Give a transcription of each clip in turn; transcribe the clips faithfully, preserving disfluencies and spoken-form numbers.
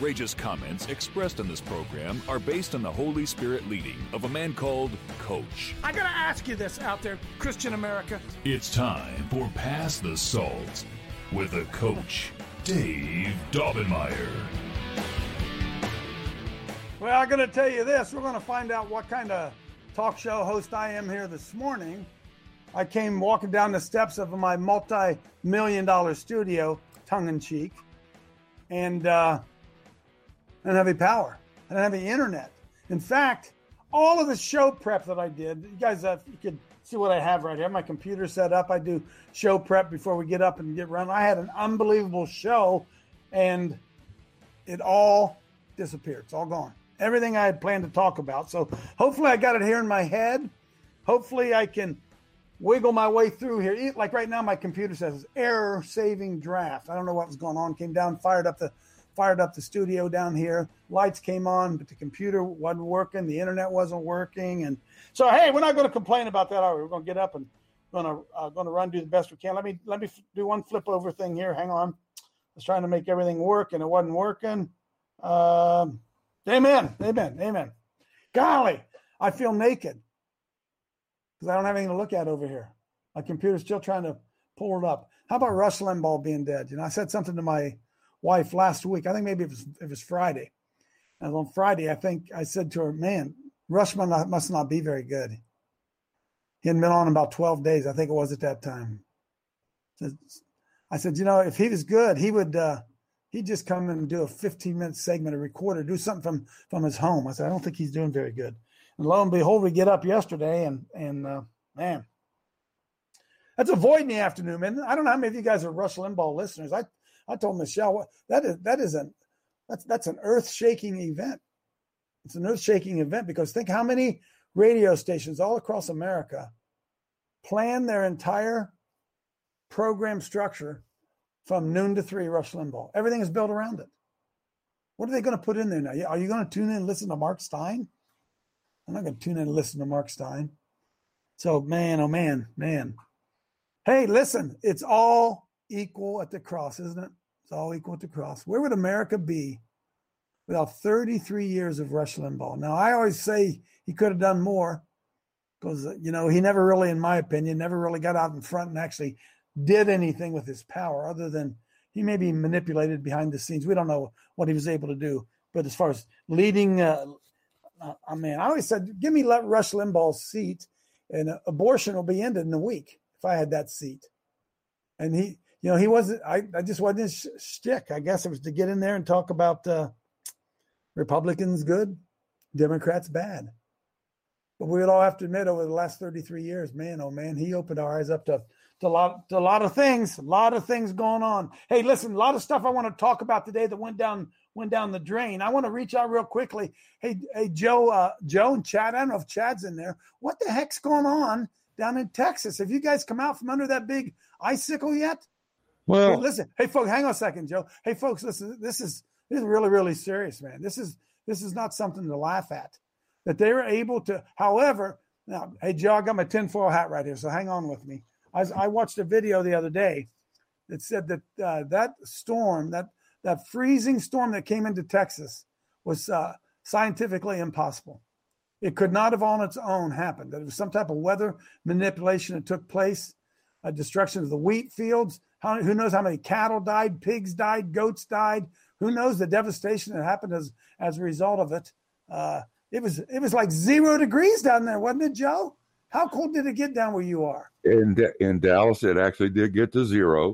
outrageous comments expressed in this program are based on the Holy Spirit leading of a man called Coach. I gotta ask you this out there, Christian America. It's time for Pass the Salt with the Coach, Dave Daubenmire. Well, I'm gonna tell you this. We're gonna find out what kind of talk show host I am here this morning. I came walking down the steps of my multi-million dollar studio, tongue-in-cheek, and uh, I didn't have any power. I didn't have any internet. In fact, all of the show prep that I did, you guys, uh, you could see what I have right here. I have my computer set up. I do show prep before we get up and get run. I had an unbelievable show, and it all disappeared. It's all gone. Everything I had planned to talk about. So hopefully I got it here in my head. Hopefully I can wiggle my way through here. Like right now, my computer says error saving draft. I don't know what was going on. Came down, fired up the fired up the studio down here. Lights came on, but the computer wasn't working. The internet wasn't working. And so, hey, we're not going to complain about that, are we? We're going to get up and going to uh, going to run, do the best we can. Let me let me do one flip over thing here. Hang on. I was trying to make everything work, and it wasn't working. Um, amen. Amen. Amen. Golly, I feel naked. Because I don't have anything to look at over here. My computer's still trying to pull it up. How about Rush Limbaugh being dead? You know, I said something to my wife last week. I think maybe it was it was Friday. And on Friday, I think I said to her, man, Rush must not, must not be very good. He hadn't been on in about twelve days, I think it was at that time. I said, you know, if he was good, he would uh, he'd just come in and do a fifteen-minute segment, a recorder, do something from, from his home. I said, I don't think he's doing very good. And lo and behold, we get up yesterday, and and uh, man, that's a void in the afternoon, man. I don't know how many of you guys are Rush Limbaugh listeners. I, I told Michelle that is that is an that's that's an earth-shaking event. It's an earth-shaking event because think how many radio stations all across America plan their entire program structure from noon to three. Rush Limbaugh. Everything is built around it. What are they going to put in there now? Are you going to tune in and listen to Mark Stein? I'm not going to tune in and listen to Mark Stein. So, man, oh, man, man. Hey, listen, it's all equal at the cross, isn't it? It's all equal at the cross. Where would America be without thirty-three years of Rush Limbaugh? Now, I always say he could have done more because, you know, he never really, in my opinion, never really got out in front and actually did anything with his power other than he may be manipulated behind the scenes. We don't know what he was able to do. But as far as leading uh, – Uh, I mean, I always said, give me let Rush Limbaugh's seat, and uh, abortion will be ended in a week if I had that seat. And he, you know, he wasn't. I, I just wasn't his sh- shtick. I guess it was to get in there and talk about uh, Republicans good, Democrats bad. But we would all have to admit, over the last thirty-three years, man, oh man, he opened our eyes up to to a lot, to a lot of things, a lot of things going on. Hey, listen, a lot of stuff I want to talk about today that went down. went down the drain. I want to reach out real quickly. Hey, hey, Joe, uh, Joe and Chad, I don't know if Chad's in there. What the heck's going on down in Texas? Have you guys come out from under that big icicle yet? Well, hey, listen, hey, folks, hang on a second, Joe. Hey, folks, listen, this is, this is really, really serious, man. This is, this is not something to laugh at. That they were able to, however, now, hey, Joe, I got my tinfoil hat right here, so hang on with me. I, I watched a video the other day that said that uh, that storm, that That freezing storm that came into Texas was uh, scientifically impossible. It could not have on its own happened. That it was some type of weather manipulation that took place, a destruction of the wheat fields. How, who knows how many cattle died, pigs died, goats died. Who knows the devastation that happened as, as a result of it. Uh, it was it was like zero degrees down there, wasn't it, Joe? How cold did it get down where you are? In, in Dallas, it actually did get to zero.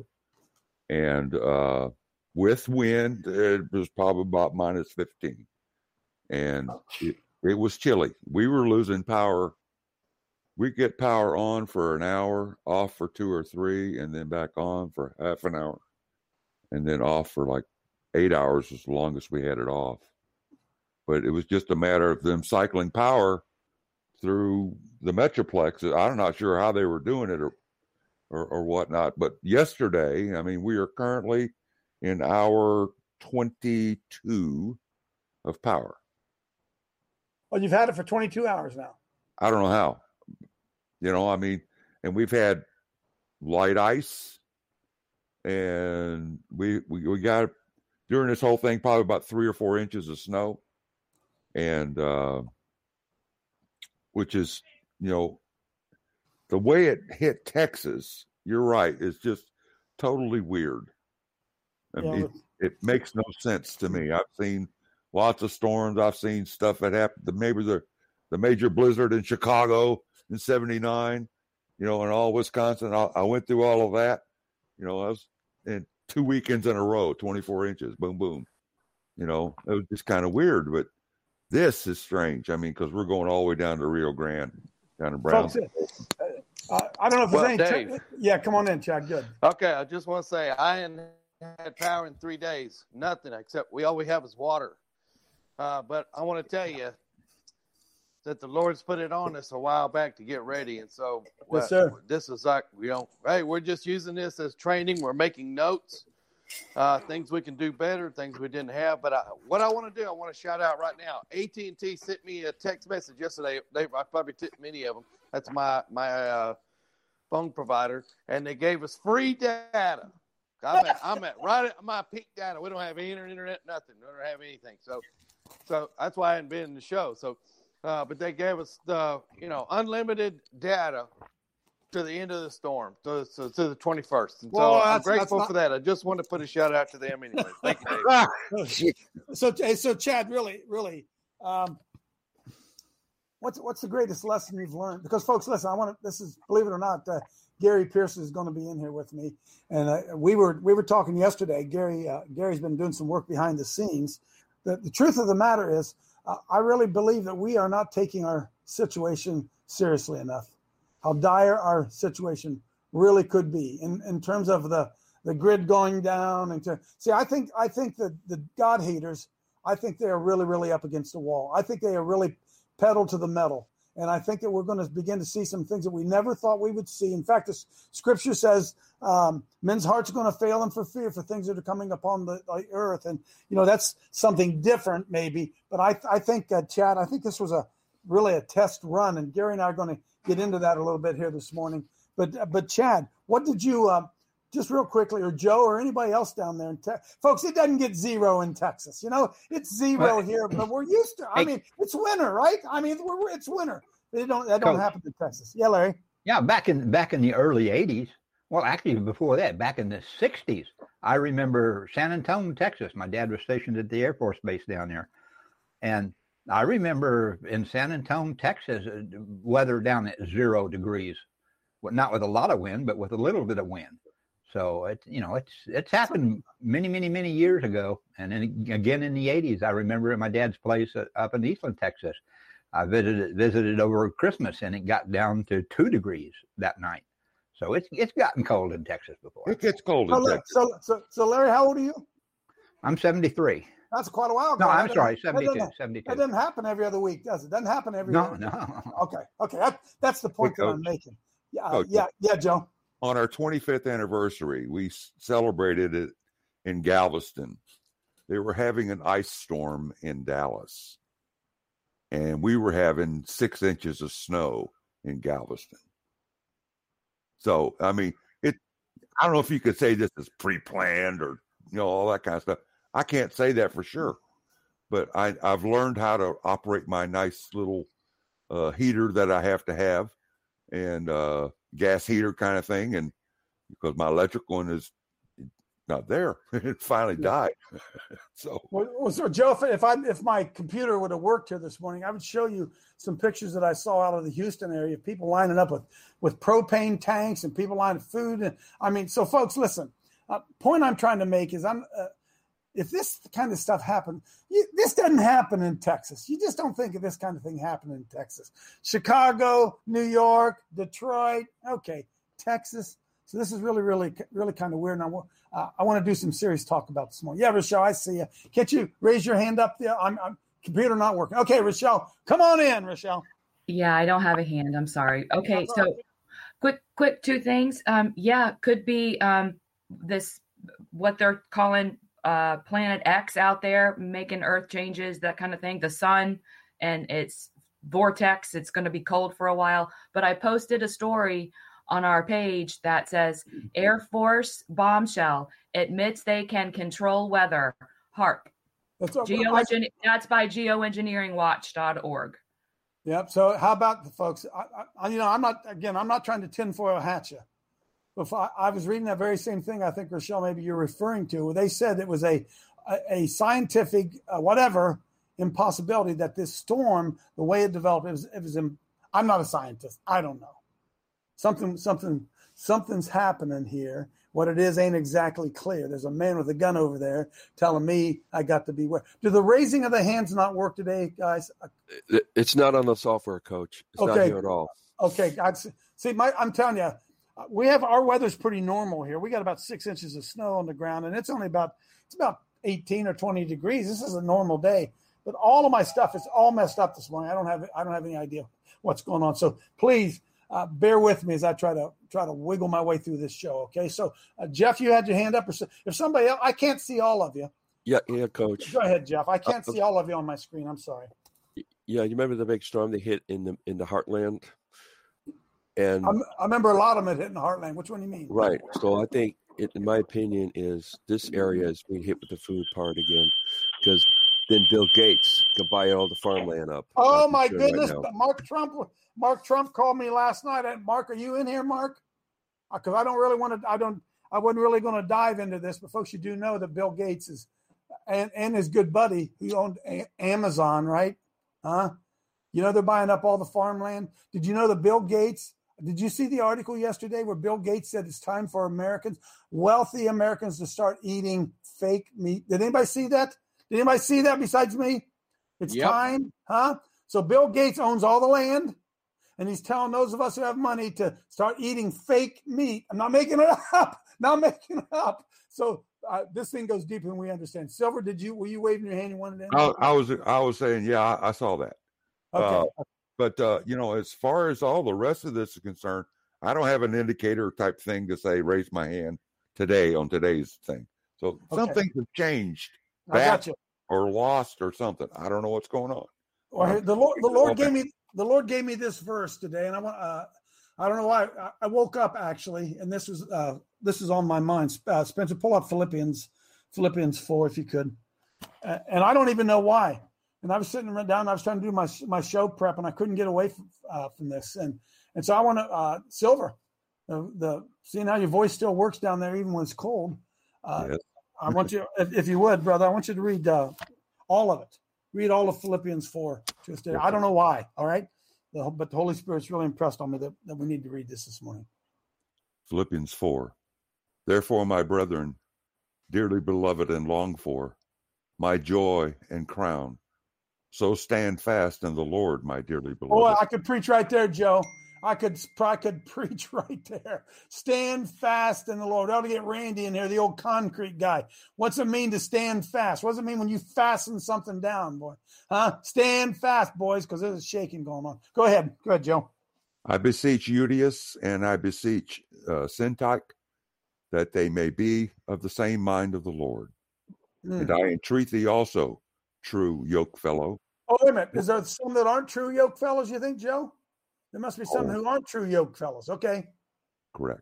And uh with wind, it was probably about minus fifteen. And it, it was chilly. We were losing power. We get power on for an hour, off for two or three, and then back on for half an hour. And then off for like eight hours as long as we had it off. But it was just a matter of them cycling power through the Metroplex. I'm not sure how they were doing it or, or, or whatnot. But yesterday, I mean, we are currently in hour twenty-two of power. Well, you've had it for twenty-two hours now. I don't know how. You know, I mean, and we've had light ice, and we we, we got during this whole thing, probably about three or four inches of snow. And, uh, which is, you know, the way it hit Texas, you're right, it's just totally weird. I mean, yeah. it, it makes no sense to me. I've seen lots of storms. I've seen stuff that happened. The, maybe the, the major blizzard in Chicago in seventy-nine, you know, and all Wisconsin. I, I went through all of that. You know, I was in two weekends in a row, twenty-four inches, boom, boom. You know, it was just kind of weird, but this is strange. I mean, because we're going all the way down to Rio Grande, down to Brown. Folks, uh, I don't know if well, there's any. Dave, t- yeah, come on in, Chad. Good. Okay, I just want to say I ain't had power in three days. Nothing except we all we have is water. Uh, but I want to tell you that the Lord's put it on us a while back to get ready, and so well, yes, sir. This is like, you know, hey, we're just using this as training. We're making notes, uh, things we can do better, things we didn't have. But I, what I want to do, I want to shout out right now. A T and T sent me a text message yesterday. They I probably tipped many of them. That's my my uh, phone provider, and they gave us free data. I'm at, I'm at right at my peak data. We don't have any internet, nothing. We don't have anything. So, so that's why I hadn't been in the show. So, uh, but they gave us the you know unlimited data to the end of the storm, to, to, to the twenty-first. And well, so I'm grateful not... for that. I just want to put a shout out to them anyway. Thank you, Dave. so, so Chad, really, really. Um, What's what's the greatest lesson you've learned? Because, folks, listen, I want to. This is, believe it or not, uh, Gary Pierce is going to be in here with me, and uh, we were we were talking yesterday. Gary uh, Gary's been doing some work behind the scenes. The the truth of the matter is, uh, I really believe that we are not taking our situation seriously enough. How dire our situation really could be in, in terms of the the grid going down. And to see, I think I think that the God haters, I think they are really really up against the wall. I think they are really pedal to the metal. And I think that we're going to begin to see some things that we never thought we would see. In fact, the scripture says um, men's hearts are going to fail them for fear for things that are coming upon the, the earth. And, you know, that's something different maybe. But I, I think, uh, Chad, I think this was a really a test run. And Gary and I are going to get into that a little bit here this morning. But, uh, but Chad, what did you, uh, just real quickly, or Joe or anybody else down there in Texas. Folks, it doesn't get zero in Texas. You know, it's zero here, but we're used to I mean, it's winter, right? I mean, we're, we're, it's winter. It don't that don't Coach. happen in Texas. Yeah, Larry? Yeah, back in back in the early eighties, well, actually before that, back in the sixties, I remember San Antonio, Texas. My dad was stationed at the Air Force Base down there. And I remember in San Antonio, Texas, weather down at zero degrees. Well, not with a lot of wind, but with a little bit of wind. So it's you know it's it's happened many many many years ago, and then again in the eighties. I remember at my dad's place up in Eastland, Texas. I visited visited over Christmas, and it got down to two degrees that night. So it's it's gotten cold in Texas before. It gets cold in so, Texas. So, so so Larry, how old are you? I'm seventy-three. That's quite a while ago. No, I'm that sorry, seventy-two. That seventy-two. That doesn't happen every other week, does it? Doesn't happen every. No, other no. Week. Okay, okay. That, that's the point hey, that I'm making. Yeah, uh, yeah, yeah, Joe. On our twenty-fifth anniversary, we celebrated it in Galveston. They were having an ice storm in Dallas, and we were having six inches of snow in Galveston. So, I mean, it. I don't know if you could say this is pre-planned or, you know, all that kind of stuff. I can't say that for sure, but I, I've learned how to operate my nice little uh, heater that I have to have, and uh, gas heater kind of thing, and because my electric one is not there, it finally died. so, well, so Joe, if, if I if my computer would have worked here this morning, I would show you some pictures that I saw out of the Houston area. People lining up with with propane tanks and people lining food, and I mean, so folks, listen. Uh, point I'm trying to make is I'm. Uh, if this kind of stuff happened, you, this doesn't happen in Texas. You just don't think of this kind of thing happening in Texas. Chicago, New York, Detroit, okay, Texas. So this is really, really, really kind of weird. And I, uh, I want to do some serious talk about this morning. Yeah, Rochelle, I see you. Can't you raise your hand up there? I'm, I'm computer not working. Okay, Rochelle, come on in, Rochelle. Yeah, I don't have a hand. I'm sorry. Okay, so quick, quick two things. Um, yeah, could be um, this what they're calling uh, Planet X out there, making Earth changes, that kind of thing. The sun and its vortex. It's going to be cold for a while. But I posted a story on our page that says Air Force bombshell admits they can control weather. HARP. That's, a, Geoengineer, that's by geoengineering watch dot org. Yep. So how about the folks? I, I, you know, I'm not, again, I'm not trying to tinfoil hat you. But I, I was reading that very same thing, I think, Rochelle, maybe you're referring to, where they said it was a, a, a scientific, uh, whatever, impossibility that this storm, the way it developed, it was, it was in, I'm not a scientist. I don't know. Something, something, something's happening here. What it is ain't exactly clear. There's a man with a gun over there telling me I got to beware. Do the raising of the hands not work today, guys? It's not on the software, Coach. It's okay. not here at all. Okay. I see, my, I'm telling you, we have, our weather's pretty normal here. We got about six inches of snow on the ground, and it's only about, it's about eighteen or twenty degrees. This is a normal day, but all of my stuff is all messed up this morning. I don't have, I don't have any idea what's going on. So please, Uh, bear with me as I try to try to wiggle my way through this show. Okay, so uh, Jeff, you had your hand up, or so, if somebody else, I can't see all of you. Yeah, yeah, Coach. Go ahead, Jeff. I can't uh, see all of you on my screen. I'm sorry. Yeah, you remember the big storm that hit in the in the Heartland? And I'm, I remember a lot of them had hit in the Heartland. Which one do you mean? Right. So I think, it, in my opinion, is this area is being hit with the food part again, because then Bill Gates can buy all the farmland up. Oh my goodness! Right Mark Trump. Mark Trump called me last night. Mark, are you in here, Mark? Because I don't really want to. I don't. I wasn't really going to dive into this, but folks, you do know that Bill Gates is, and and his good buddy who owned a- Amazon, right? Huh? You know they're buying up all the farmland. Did you know that Bill Gates? Did you see the article yesterday where Bill Gates said it's time for Americans, wealthy Americans, to start eating fake meat? Did anybody see that? Did anybody see that besides me? It's yep. time, huh? So Bill Gates owns all the land. And he's telling those of us who have money to start eating fake meat. I'm not making it up. Not making it up. So uh, this thing goes deeper than we understand. Silver, did you were you waving your hand? You wanted to? I, I was I was saying, yeah, I, I saw that. Okay. Uh, but uh, you know, as far as all the rest of this is concerned, I don't have an indicator type thing to say raise my hand today on today's thing. So okay. some things have changed, back or lost or something. I don't know what's going on. Well, the Lord, the Lord gave me. The Lord gave me this verse today, and I want. Uh, I don't know why. I, I woke up actually, and this was uh, this is on my mind. Uh, Spencer, pull up Philippians, Philippians four, if you could. Uh, and I don't even know why. And I was sitting right down. And I was trying to do my my show prep, and I couldn't get away from, uh, from this. And and so I want to uh, Silver, the, the seeing how your voice still works down there even when it's cold. Uh, yes. I want you, if, if you would, brother, I want you to read uh, all of it. Read all of Philippians four to us today. I don't know why, all right? The, but the Holy Spirit's really impressed on me that, that we need to read this this morning. Philippians four. Therefore, my brethren, dearly beloved and longed for, my joy and crown, so stand fast in the Lord, my dearly beloved. Oh, I could preach right there, Joe. I could I could preach right there. Stand fast in the Lord. I ought to get Randy in here, the old concrete guy. What's it mean to stand fast? What does it mean when you fasten something down, boy? Huh? Stand fast, boys, because there's a shaking going on. Go ahead. Go ahead, Joe. I beseech Euodias and I beseech uh, Syntyche that they may be of the same mind of the Lord. Mm. And I entreat thee also, true yoke fellow. Oh, wait a minute. Is there some that aren't true yoke fellows, you think, Joe? There must be some oh. who aren't true yoke fellows. Okay. Correct.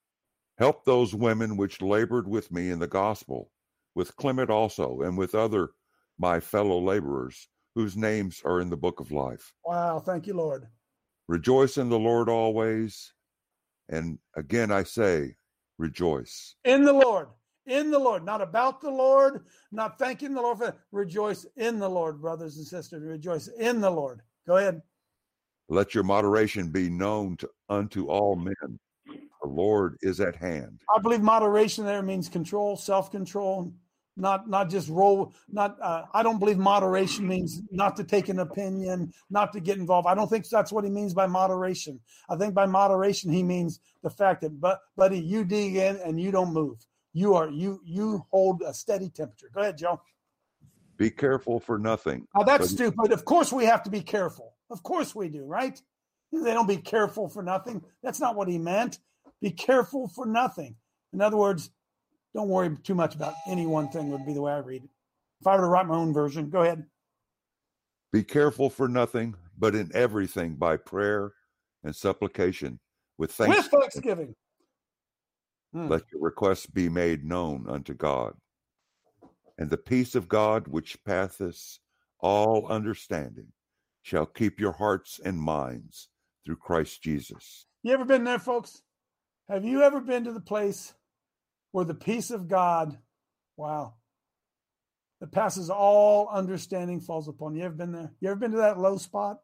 Help those women which labored with me in the gospel, with Clement also, and with other my fellow laborers, whose names are in the book of life. Wow. Thank you, Lord. Rejoice in the Lord always. And again, I say, rejoice. In the Lord. In the Lord. Not about the Lord, not thanking the Lord for it. Rejoice in the Lord, brothers and sisters. Rejoice in the Lord. Go ahead. Let your moderation be known to, unto all men. The Lord is at hand. I believe moderation there means control, self-control, not not just roll. Not. Uh, I don't believe moderation means not to take an opinion, not to get involved. I don't think that's what he means by moderation. I think by moderation he means the fact that, but buddy, you dig in and you don't move. You are you you hold a steady temperature. Go ahead, Joe. Be careful for nothing. Now that's but, stupid. Of course we have to be careful. Of course we do, right? They don't be careful for nothing. That's not what he meant. Be careful for nothing. In other words, don't worry too much about any one thing would be the way I read it. If I were to write my own version, go ahead. Be careful for nothing, but in everything by prayer and supplication with thanksgiving. With thanksgiving. Let your requests be made known unto God. And the peace of God, which passeth all understanding, shall keep your hearts and minds through Christ Jesus. You ever been there, folks? Have you ever been to the place where the peace of God, wow, that passes all understanding falls upon you? You ever been there? You ever been to that low spot?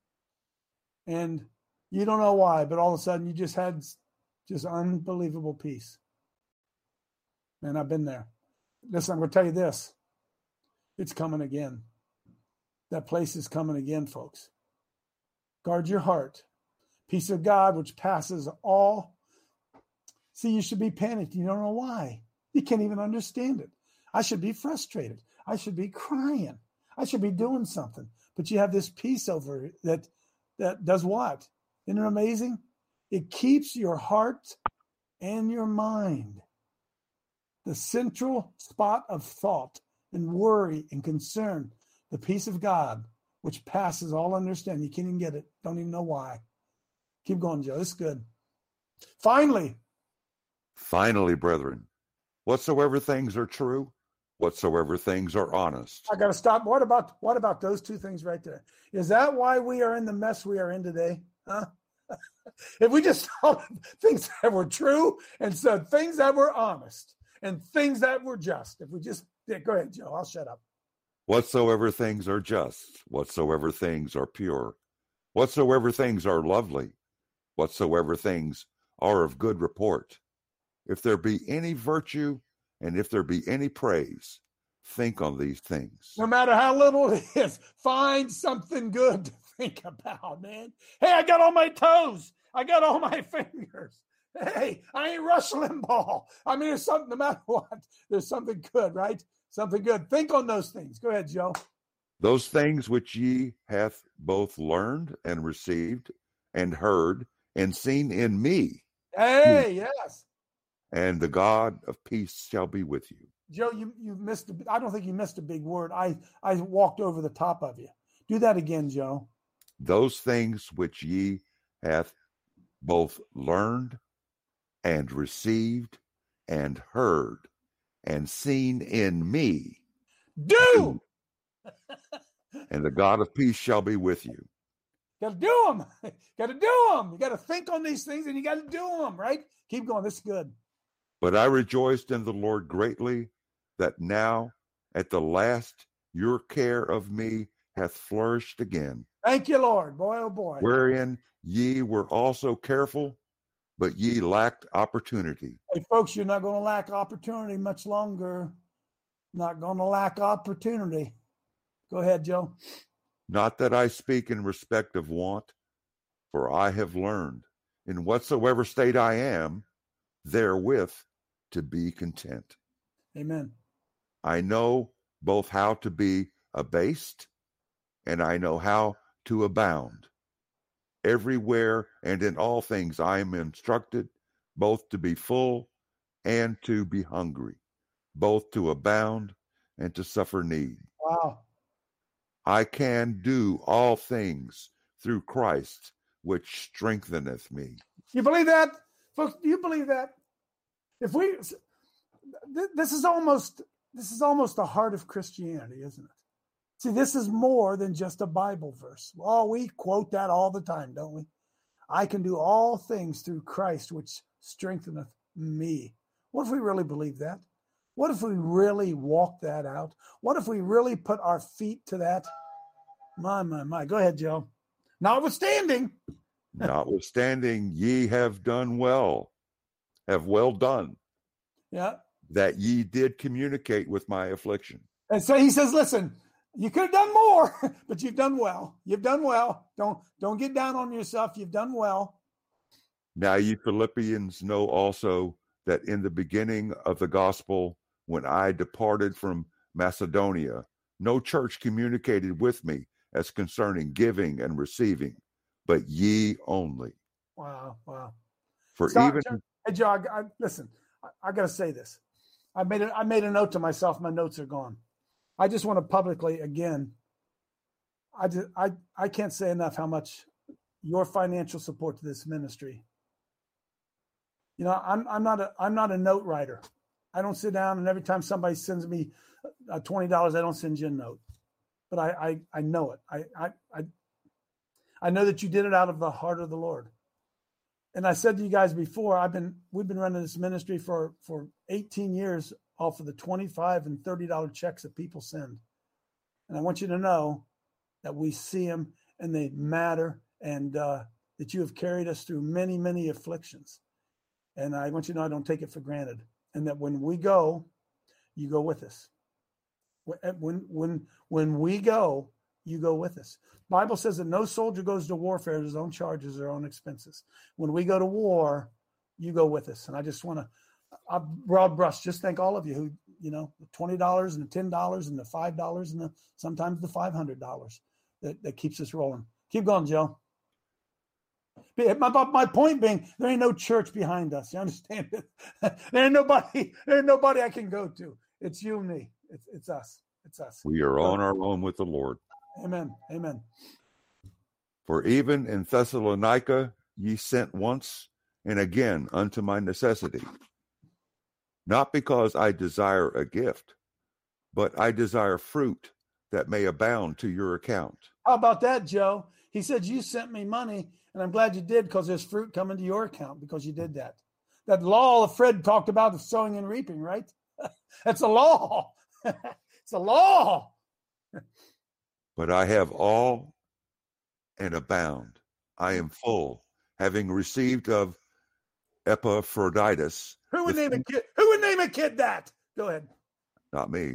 And you don't know why, but all of a sudden you just had just unbelievable peace. Man, I've been there. Listen, I'm going to tell you this. It's coming again. That place is coming again, folks. Guard your heart. Peace of God, which passes all. See, you should be panicked. You don't know why. You can't even understand it. I should be frustrated. I should be crying. I should be doing something. But you have this peace over it that, that does what? Isn't it amazing? It keeps your heart and your mind. The central spot of thought and worry and concern, the peace of God, which passes all understanding. You can't even get it. Don't even know why. Keep going, Joe. This is good. Finally. Finally, brethren, whatsoever things are true, whatsoever things are honest. I got to stop. What about what about those two things right there? Is that why we are in the mess we are in today? Huh? If we just thought things that were true and said things that were honest and things that were just. If we just, yeah, go ahead, Joe. I'll shut up. Whatsoever things are just, whatsoever things are pure, whatsoever things are lovely, whatsoever things are of good report. If there be any virtue and if there be any praise, think on these things. No matter how little it is, find something good to think about, man. Hey, I got all my toes. I got all my fingers. Hey, I ain't Rush Limbaugh. I mean, there's something, no matter what, there's something good, right? Something good. Think on those things. Go ahead, Joe. Those things which ye hath both learned and received and heard and seen in me. Hey, yes. And the God of peace shall be with you. Joe, you, you missed, a, I don't think you missed a big word. I, I walked over the top of you. Do that again, Joe. Those things which ye hath both learned and received and heard and seen in me. Do! And the God of peace shall be with you. Got to do them. Got to do them. You got to think on these things and you got to do them, right? Keep going. This is good. But I rejoiced in the Lord greatly that now at the last your care of me hath flourished again. Thank you, Lord. Boy, oh boy. Wherein ye were also careful, but ye lacked opportunity. Hey, folks, you're not going to lack opportunity much longer. Not going to lack opportunity. Go ahead, Joe. Not that I speak in respect of want, for I have learned in whatsoever state I am, therewith to be content. Amen. I know both how to be abased and I know how to abound. Everywhere and in all things I am instructed both to be full and to be hungry, both to abound and to suffer need. Wow. I can do all things through Christ, which strengtheneth me. You believe that? Folks, do you believe that? If we, this is almost, this is almost the heart of Christianity, isn't it? See, this is more than just a Bible verse. Oh, we quote that all the time, don't we? I can do all things through Christ, which strengtheneth me. What if we really believe that? What if we really walk that out? What if we really put our feet to that? My, my, my. Go ahead, Joe. Notwithstanding. Notwithstanding, ye have done well, have well done. Yeah. That ye did communicate with my affliction. And so he says, listen, you could have done more, but you've done well. You've done well. Don't, don't get down on yourself. You've done well. Now ye Philippians know also that in the beginning of the gospel, when I departed from Macedonia, no church communicated with me as concerning giving and receiving, but ye only. Wow, wow. For Stop, even Joe. Hey, Joe, I, I, listen, I, I got to say this. I made, a, I made a note to myself. My notes are gone. I just want to publicly, again, I, just, I, I can't say enough how much your financial support to this ministry. You know, I'm, I'm not a, I'm not a note writer. I don't sit down and every time somebody sends me uh, twenty dollars, I don't send you a note. But I, I, I know it. I, I, I, I know that you did it out of the heart of the Lord. And I said to you guys before, I've been, we've been running this ministry for, for eighteen years off of the twenty-five and thirty dollars checks that people send. And I want you to know that we see them and they matter, and uh, that you have carried us through many, many afflictions. And I want you to know I don't take it for granted. And that when we go, you go with us. When when when we go, you go with us. Bible says that no soldier goes to warfare at his own charges, their own expenses. When we go to war, you go with us. And I just want to, I broad brush, just thank all of you who, you know, the twenty dollars and the ten dollars and the five dollars and the sometimes the five hundred dollars that, that keeps us rolling. Keep going, Joe. My, my point being, there ain't no church behind us. You understand it? There ain't nobody, there ain't nobody I can go to. It's you and me. It's, it's us. It's us. We are on our own with the Lord. Amen. Amen. For even in Thessalonica ye sent once and again unto my necessity, not because I desire a gift, but I desire fruit that may abound to your account. How about that, Joe? He said, you sent me money, and I'm glad you did, because there's fruit coming to your account because you did that. That law that Fred talked about of sowing and reaping, right? That's a law. It's a law. But I have all and abound. I am full, having received of Epaphroditus. Who would the name a kid? Who would name a kid that? Go ahead. Not me.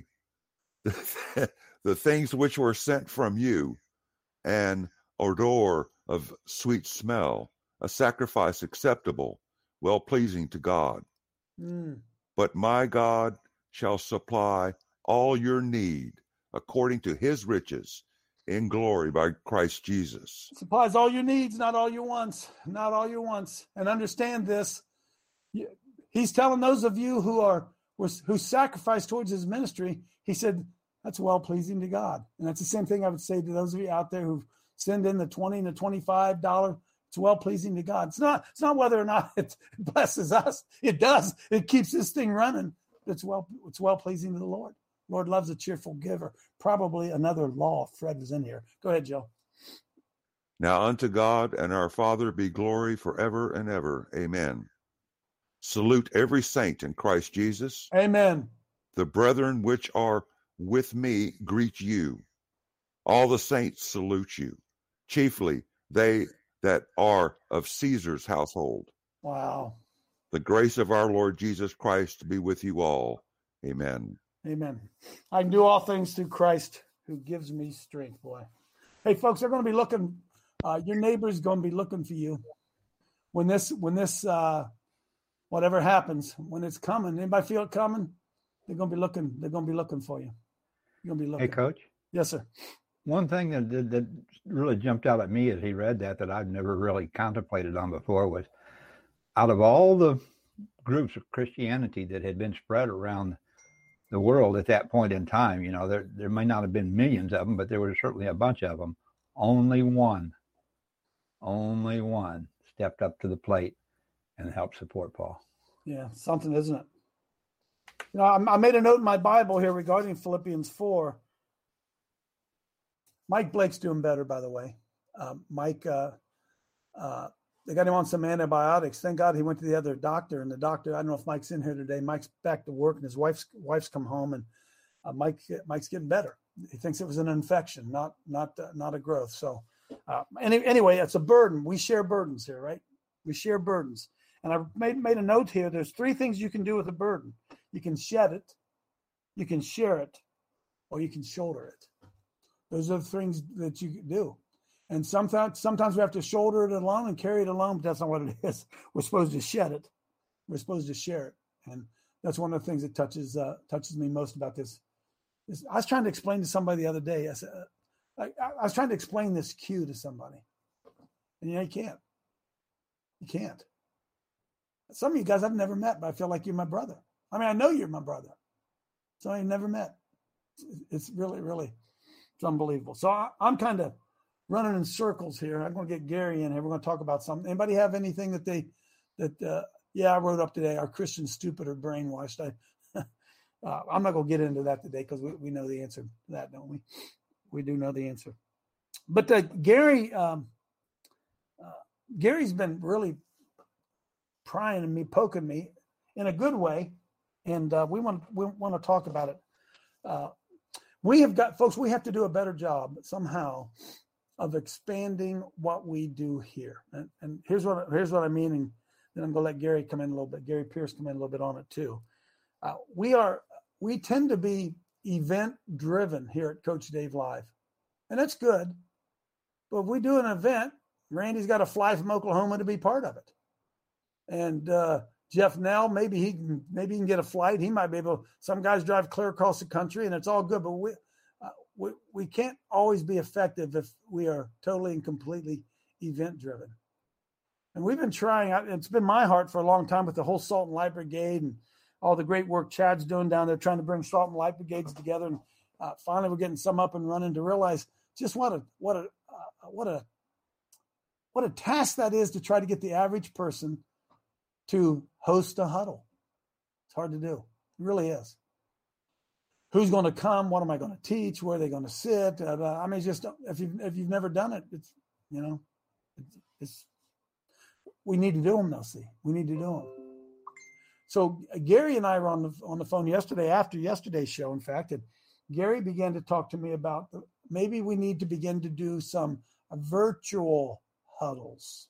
The things which were sent from you, an odor of sweet smell, a sacrifice acceptable, well pleasing to God. Mm. But my God shall supply all your need according to his riches in glory by Christ Jesus. Supplies all your needs, not all your wants, not all your wants. And understand this. He's telling those of you who are who sacrifice towards his ministry, he said, that's well pleasing to God. And that's the same thing I would say to those of you out there who send in the twenty and the twenty-five dollars. It's well pleasing to God. It's not, it's not whether or not it blesses us. It does. It keeps this thing running. It's well, it's well pleasing to the Lord. Lord loves a cheerful giver. Probably another law if Fred was in here. Go ahead, Joe. Now unto God and our Father be glory forever and ever. Amen. Salute every saint in Christ Jesus. Amen. The brethren which are with me greet you. All the saints salute you, chiefly they that are of Caesar's household. Wow. The grace of our Lord Jesus Christ be with you all. Amen. Amen. I can do all things through Christ who gives me strength, boy. Hey, folks, they're going to be looking, uh, your neighbor's going to be looking for you. When this, when this, uh, whatever happens, when it's coming, anybody feel it coming? They're going to be looking, they're going to be looking for you. You're going to be looking. Hey, Coach. Yes, sir. One thing that, that that really jumped out at me as he read that, that I've never really contemplated on before, was out of all the groups of Christianity that had been spread around the world at that point in time, you know, there, there may not have been millions of them, but there was certainly a bunch of them. Only one, only one stepped up to the plate and helped support Paul. Yeah, something, isn't it? You know, I, I made a note in my Bible here regarding Philippians four. Mike Blake's doing better, by the way. Um, Mike, uh, uh, they got him on some antibiotics. Thank God he went to the other doctor, and the doctor, I don't know if Mike's in here today. Mike's back to work, and his wife's wife's come home, and uh, Mike Mike's getting better. He thinks it was an infection, not not uh, not a growth. So, uh, any, anyway, it's a burden. We share burdens here, right? We share burdens. And I made made a note here. There's three things you can do with a burden. You can shed it, you can share it, or you can shoulder it. Those are the things that you can do. And sometimes, sometimes we have to shoulder it alone and carry it alone, but that's not what it is. We're supposed to shed it. We're supposed to share it. And that's one of the things that touches uh, touches me most about this. this. I was trying to explain to somebody the other day. I, said, uh, I, I was trying to explain this cue to somebody. And you know, you can't. You can't. Some of you guys I've never met, but I feel like you're my brother. I mean, I know you're my brother. So I never met. It's really, really, it's unbelievable. So I, I'm kind of running in circles here. I'm going to get Gary in here. We're going to talk about something. Anybody have anything that they, that, uh, yeah, I wrote up today, are Christians stupid or brainwashed? I, uh, I'm not going to get into that today because we, we know the answer to that, don't we? We do know the answer. But uh, Gary, um, uh, Gary's been really prying at me, poking me in a good way, and uh, we want we want to talk about it. Uh, we have got, folks, we have to do a better job somehow of expanding what we do here. And, and here's what here's what I mean, and then I'm going to let Gary come in a little bit. Gary Pierce come in a little bit on it too. Uh, we are we tend to be event driven here at Coach Dave Live, and that's good. But if we do an event, Randy's got to fly from Oklahoma to be part of it. And uh, Jeff Nell, maybe he can maybe he can get a flight. He might be able. Some guys drive clear across the country, and it's all good. But we uh, we we can't always be effective if we are totally and completely event driven. And we've been trying. It's been my heart for a long time with the whole Salt and Light Brigade and all the great work Chad's doing down there, trying to bring Salt and Light Brigades together. And uh, finally, we're getting some up and running to realize just what a what a uh, what a what a task that is to try to get the average person to host a huddle. It's hard to do. It really is. Who's going to come? What am I going to teach? Where are they going to sit? Uh, I mean, just if you've, if you've never done it, it's, you know, it's, it's we need to do them, though, see. We need to do them. So uh, Gary and I were on the, on the phone yesterday, after yesterday's show, in fact, and Gary began to talk to me about the, maybe we need to begin to do some uh, virtual huddles.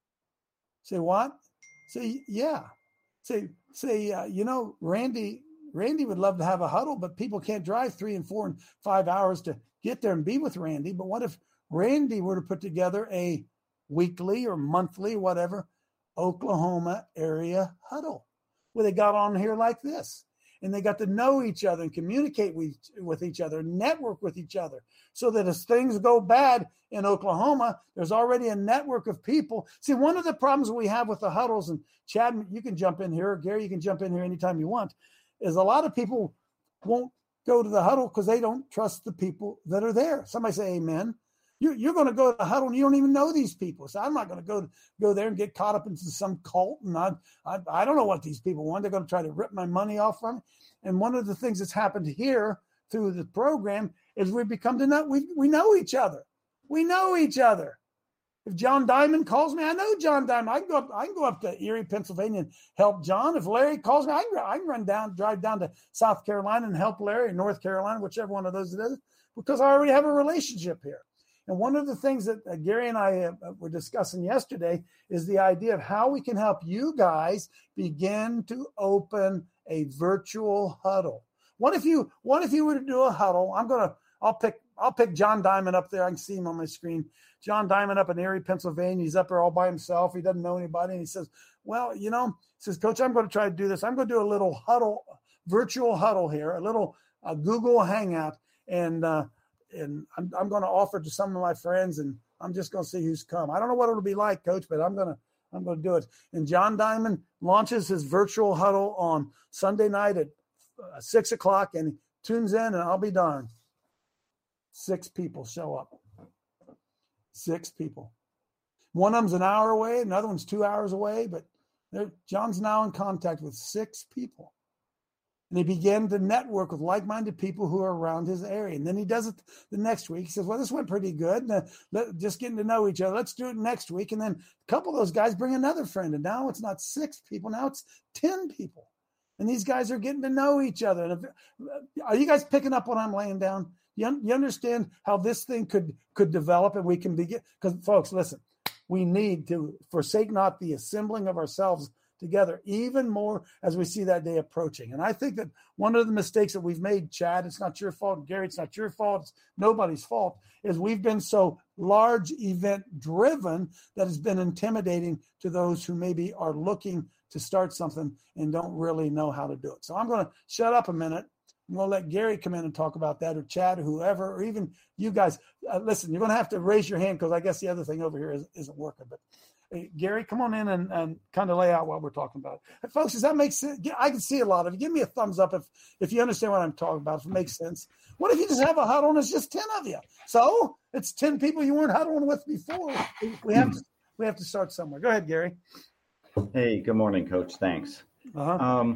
Say what? Say, yeah. Say, say, uh, you know, Randy, Randy would love to have a huddle, but people can't drive three and four and five hours to get there and be with Randy. But what if Randy were to put together a weekly or monthly, whatever, Oklahoma area huddle where they got on here like this and they got to know each other and communicate with, with each other, network with each other, so that as things go bad in Oklahoma, there's already a network of people. See, one of the problems we have with the huddles, and Chad, you can jump in here, Gary, you can jump in here anytime you want, is a lot of people won't go to the huddle because they don't trust the people that are there. Somebody say amen. You're, you're going to go to the huddle and you don't even know these people. So I'm not going to go go there and get caught up into some cult. And I, I, I don't know what these people want. They're going to try to rip my money off from me. And one of the things that's happened here through the program is we've become to know, we, we know each other. We know each other. If John Diamond calls me, I know John Diamond. I can go up, I can go up to Erie, Pennsylvania and help John. If Larry calls me, I can, I can run down, drive down to South Carolina and help Larry, North Carolina, whichever one of those it is, because I already have a relationship here. And one of the things that uh, Gary and I uh, were discussing yesterday is the idea of how we can help you guys begin to open a virtual huddle. What if you, what if you were to do a huddle? I'm going to, I'll pick, I'll pick John Diamond up there. I can see him on my screen. John Diamond up in Erie, Pennsylvania. He's up there all by himself. He doesn't know anybody. And he says, well, you know, he says, Coach, I'm going to try to do this. I'm going to do a little huddle, virtual huddle here, a little uh, Google Hangout. And, uh, and I'm, I'm going to offer to some of my friends, and I'm just going to see who's come. I don't know what it'll be like, Coach, but I'm going to, I'm going to do it. And John Diamond launches his virtual huddle on Sunday night at uh, six o'clock, and he tunes in, and I'll be darned. Six people show up. Six people. One of them's an hour away. Another one's two hours away, but John's now in contact with six people. And he began to network with like-minded people who are around his area. And then he does it the next week. He says, well, this went pretty good. And, uh, let, just getting to know each other. Let's do it next week. And then a couple of those guys bring another friend. And now it's not six people. Now it's ten people. And these guys are getting to know each other. And if, are you guys picking up what I'm laying down? You, you understand how this thing could, could develop, and we can begin? Because, folks, listen, we need to forsake not the assembling of ourselves together even more as we see that day approaching. And I think that one of the mistakes that we've made, Chad, it's not your fault, Gary, it's not your fault, it's nobody's fault, is we've been so large event driven that has been intimidating to those who maybe are looking to start something and don't really know how to do it. So I'm going to shut up a minute. I'm going to let Gary come in and talk about that, or Chad, or whoever, or even you guys. Uh, listen, you're going to have to raise your hand because I guess the other thing over here is, isn't working, but Hey, Gary, come on in and, and kind of lay out what we're talking about. Hey, folks, does that make sense? I can see a lot of you. Give me a thumbs up if, if you understand what I'm talking about, if it makes sense. What if you just have a huddle and it's just ten of you? So it's ten people you weren't huddling with before. We have to we have to start somewhere. Go ahead, Gary. Hey, good morning, Coach. Thanks. Uh-huh. Um,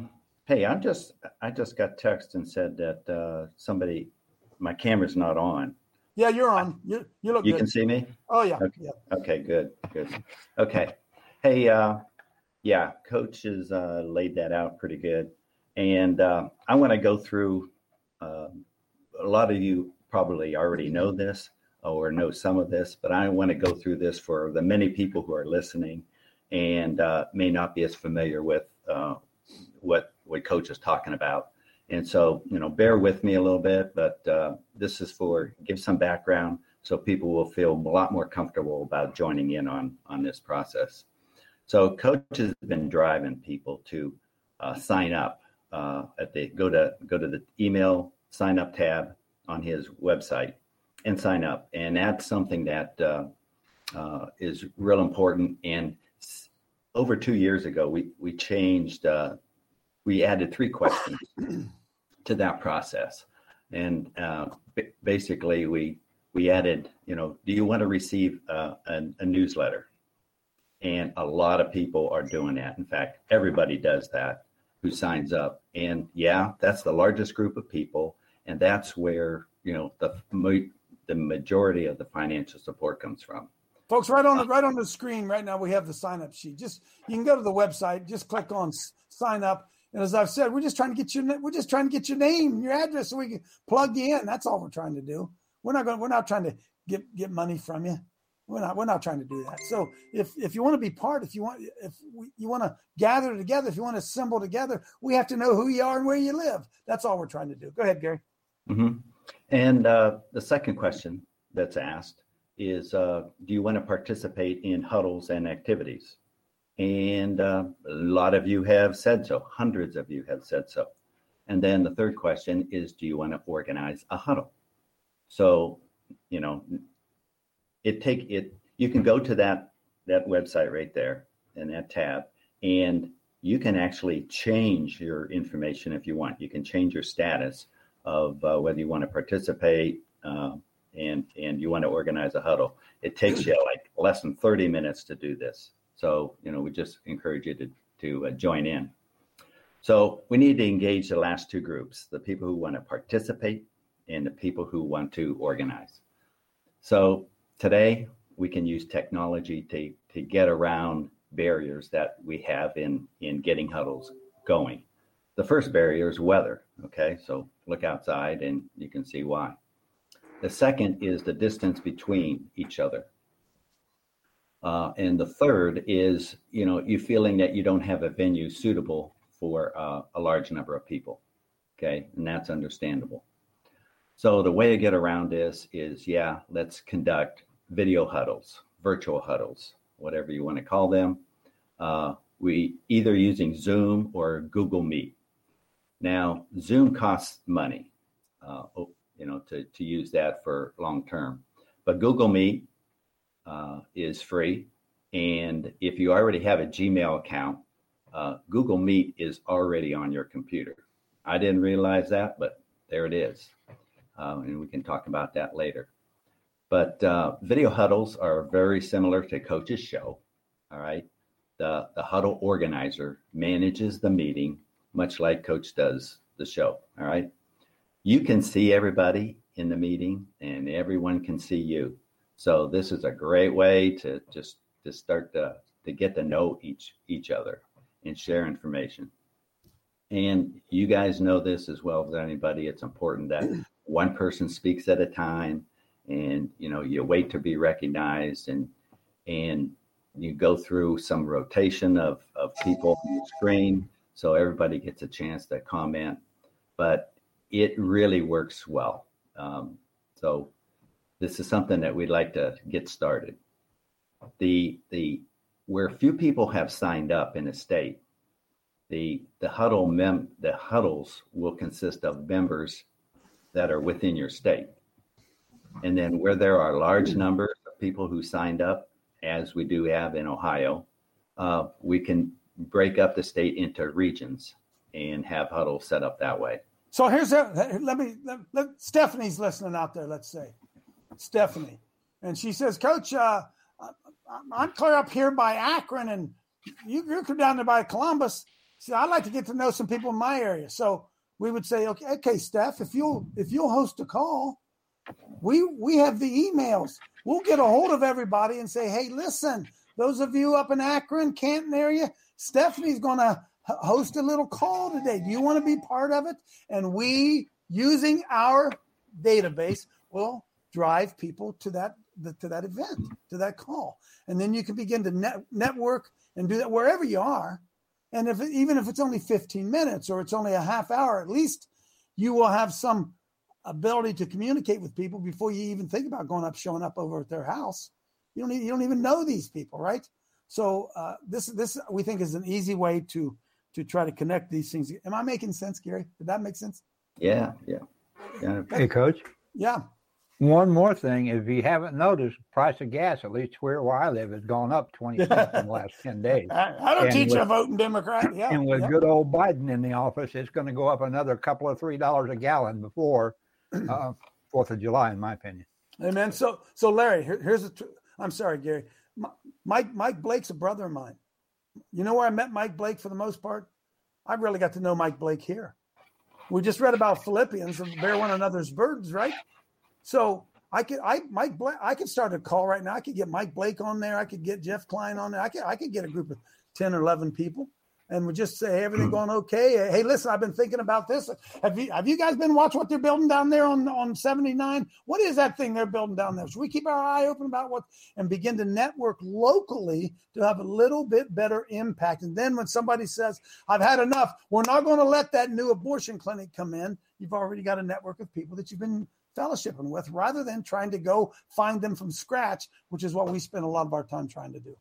Hey, I'm just I just got text and said that uh, somebody, my camera's not on. Yeah, you're on. You you look You good. can see me? Oh yeah. Okay. Yeah. Okay, good, good. Okay. Hey, uh, yeah, Coach has uh, laid that out pretty good. And uh, I want to go through, uh, a lot of you probably already know this or know some of this, but I want to go through this for the many people who are listening and uh, may not be as familiar with uh, what, what Coach is talking about. And so, you know, bear with me a little bit, but uh, this is for give some background so people will feel a lot more comfortable about joining in on, on this process. So Coach has been driving people to uh, sign up uh, at the go to go to the email sign up tab on his website and sign up. And that's something that uh, uh, is real important. And over two years ago, we we changed. Uh, we added three questions to that process, and uh, b- basically we we added, you know, do you want to receive uh, a, a newsletter? And a lot of people are doing that. In fact, everybody does that who signs up. And yeah, that's the largest group of people, and that's where, you know, the the majority of the financial support comes from. Folks, right on the right on the screen right now, we have the sign up sheet. Just you can go to the website, just click on s- sign up. And as I've said, we're just trying to get your we're just trying to get your name, your address, so we can plug you in. That's all we're trying to do. We're not going. We're not trying to get get money from you. We're not. We're not trying to do that. So if if you want to be part, if you want, if we, you want to gather together, if you want to assemble together, we have to know who you are and where you live. That's all we're trying to do. Go ahead, Gary. Mm-hmm. And uh, the second question that's asked is, uh, do you want to participate in huddles and activities? And uh, a lot of you have said so. Hundreds of you have said so. And then the third question is, do you want to organize a huddle? So, you know, it take it. You can go to that that website right there in that tab, and you can actually change your information if you want. You can change your status of uh, whether you want to participate uh, and and you want to organize a huddle. It takes you like less than thirty minutes to do this. So, you know, we just encourage you to, to uh, join in. So we need to engage the last two groups, the people who want to participate and the people who want to organize. So today we can use technology to, to get around barriers that we have in, in getting huddles going. The first barrier is weather. Okay, so look outside and you can see why. The second is the distance between each other. Uh, and the third is, you know, you feeling that you don't have a venue suitable for uh, a large number of people. Okay, and that's understandable. So the way to get around this is, yeah, let's conduct video huddles, virtual huddles, whatever you want to call them. Uh, we either using Zoom or Google Meet. Now, Zoom costs money, uh, you know, to, to use that for long term, but Google Meet Uh, is free. And if you already have a Gmail account, uh, Google Meet is already on your computer. I didn't realize that, but there it is. Uh, and we can talk about that later. But uh, video huddles are very similar to Coach's show. All right. The, the huddle organizer manages the meeting, much like Coach does the show. All right. You can see everybody in the meeting and everyone can see you. So this is a great way to just to start to, to get to know each each other and share information. And you guys know this as well as anybody. It's important that one person speaks at a time, and you know you wait to be recognized, and and you go through some rotation of of people on the screen, so everybody gets a chance to comment. But it really works well. Um, so. This is something that we'd like to get started. The the where few people have signed up in a state, the the huddle mem the huddles will consist of members that are within your state, and then where there are large numbers of people who signed up, as we do have in Ohio, uh, we can break up the state into regions and have huddles set up that way. So here's a, let me let, let, Stephanie's listening out there. Let's say. Stephanie, and she says, Coach, uh, I'm clear up here by Akron, and you, you come down there by Columbus. See, I like to get to know some people in my area. So we would say, okay, okay, Steph, if you'll if you'll host a call, we we have the emails. We'll get a hold of everybody and say, hey, listen, those of you up in Akron, Canton area, Stephanie's going to host a little call today. Do you want to be part of it? And we, using our database, will drive people to that to that event, to that call. And then you can begin to net, network and do that wherever you are. And if even if it's only fifteen minutes or it's only a half hour, at least you will have some ability to communicate with people before you even think about going up, showing up over at their house. You don't you don't even know these people, right? So uh, this this we think is an easy way to to try to connect these things. Am I making sense, Gary? Did that make sense? Yeah, yeah. yeah. Hey, Coach. Yeah. One more thing, if you haven't noticed, price of gas, at least where, where I live, has gone up twenty cents in the last ten days. I, I don't and teach with, you voting Democrat. Yeah. And with yeah. good old Biden in the office, it's going to go up another couple of three dollars a gallon before uh, Fourth of July, in my opinion. Amen. So, so Larry, here, here's a. Tr- I'm sorry, Gary. Mike Mike Blake's a brother of mine. You know where I met Mike Blake for the most part? I really got to know Mike Blake here. We just read about Philippians and bear one another's burdens, right? So I could, I Mike Blake, I could start a call right now. I could get Mike Blake on there. I could get Jeff Klein on there. I could, I could get a group of ten or eleven people, and we just say, hey, everything going okay? Hey, listen, I've been thinking about this. Have you, have you guys been watching what they're building down there on on seventy-nine? What is that thing they're building down there? Should we keep our eye open about what and begin to network locally to have a little bit better impact? And then when somebody says, I've had enough, we're not going to let that new abortion clinic come in. You've already got a network of people that you've been fellowshipping with, rather than trying to go find them from scratch, which is what we spend a lot of our time trying to do.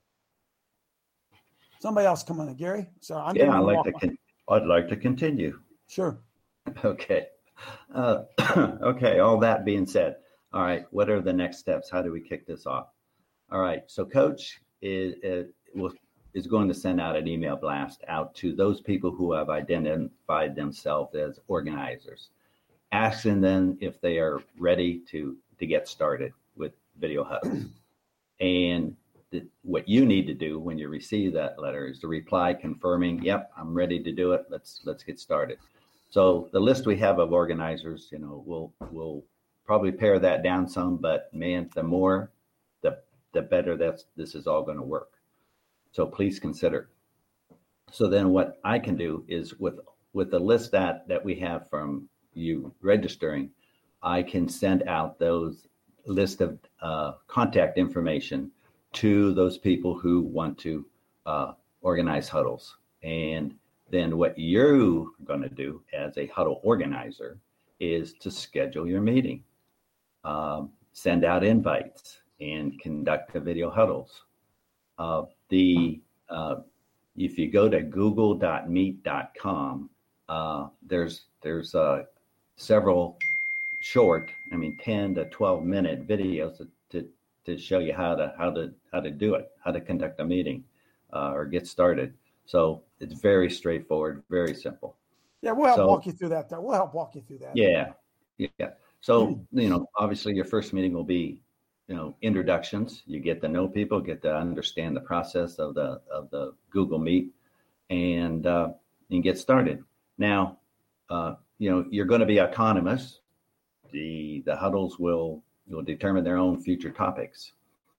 Somebody else come on in, Gary. So I'm yeah, I'd like to. Con- I'd like to continue. Sure. Okay. Uh, okay. All that being said, all right. What are the next steps? How do we kick this off? All right. So, Coach is is, will, is going to send out an email blast out to those people who have identified themselves as organizers, asking them if they are ready to to get started with Video Huddle. And the, what you need to do when you receive that letter is to reply confirming, yep, I'm ready to do it. Let's let's get started. So the list we have of organizers, you know, we'll we'll probably pare that down some, but man, the more, the the better that's this is all going to work. So please consider. So then what I can do is with with the list that that we have from you registering, I can send out those list of uh, contact information to those people who want to uh, organize huddles. And then what you're going to do as a huddle organizer is to schedule your meeting, um, send out invites, and conduct the video huddles. Uh, the uh, if you go to google dot meet dot com, uh, there's there's uh, several short, I mean, ten to twelve minute videos to, to, to show you how to, how to, how to do it, how to conduct a meeting uh, or get started. So it's very straightforward, very simple. Yeah. We'll help so, walk you through that. Though. We'll help walk you through that. Yeah. Yeah. So, you know, obviously your first meeting will be, you know, introductions. You get to know people, get to understand the process of the, of the Google Meet, and, uh, and get started. Now, uh, you know, you're going to be autonomous. The the huddles will will determine their own future topics.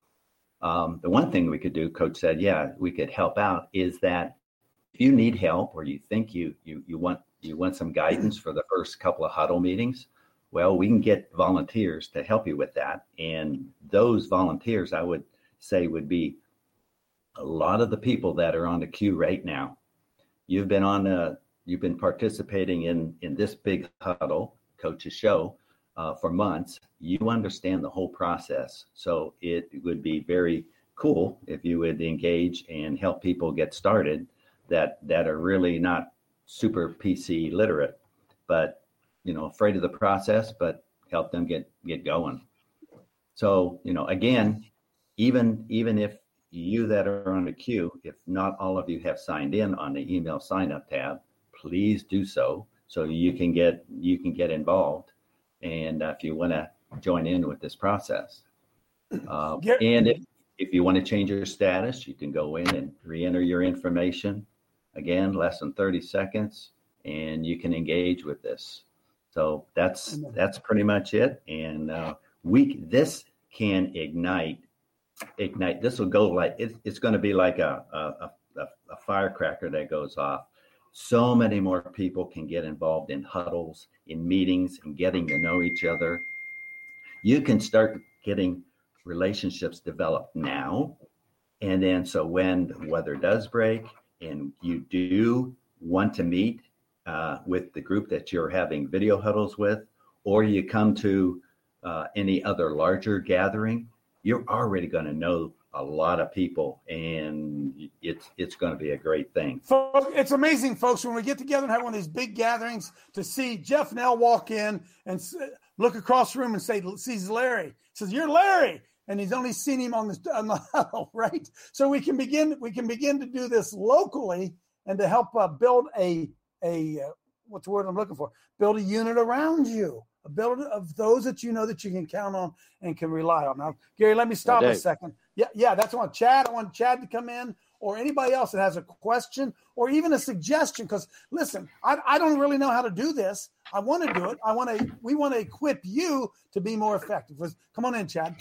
Um, the one thing we could do, Coach said, yeah, we could help out, is that if you need help or you think you you you want you want some guidance for the first couple of huddle meetings, well, we can get volunteers to help you with that. And those volunteers, I would say, would be a lot of the people that are on the queue right now. You've been on a you've been participating in in this big huddle, Coach's show, Uh, for months. You understand the whole process. So it would be very cool if you would engage and help people get started that that are really not super P C literate, but, you know, afraid of the process, but help them get, get going. So, you know, again, even, even if you that are on the queue, if not all of you have signed in on the email sign up tab, please do so, so you can get, you can get involved. And uh, if you want to join in with this process, uh, and if, if you want to change your status, you can go in and re-enter your information. Again, less than thirty seconds, and you can engage with this. So that's that's pretty much it. And uh, we this can ignite ignite. This will go like it, it's going to be like a, a a a firecracker that goes off. So many more people can get involved in huddles, in meetings, and getting to know each other. You can start getting relationships developed now. And then so when the weather does break and you do want to meet uh, with the group that you're having video huddles with, or you come to uh, any other larger gathering, you're already going to know a lot of people, and it's it's going to be a great thing. It's amazing, folks, when we get together and have one of these big gatherings, to see Jeff Nell walk in and look across the room and say, sees Larry. He says, "You're Larry," and he's only seen him on the on the huddle, right? So we can begin we can begin to do this locally and to help uh, build a a uh, what's the word I'm looking for? Build a unit around you. A build of those that you know that you can count on and can rely on. Now, Gary, let me stop Now, a Dave. second. Yeah, yeah, that's what Chad. I want Chad to come in, or anybody else that has a question or even a suggestion. Because listen, I, I don't really know how to do this. I want to do it. I want to. We want to equip you to be more effective. Come on in, Chad.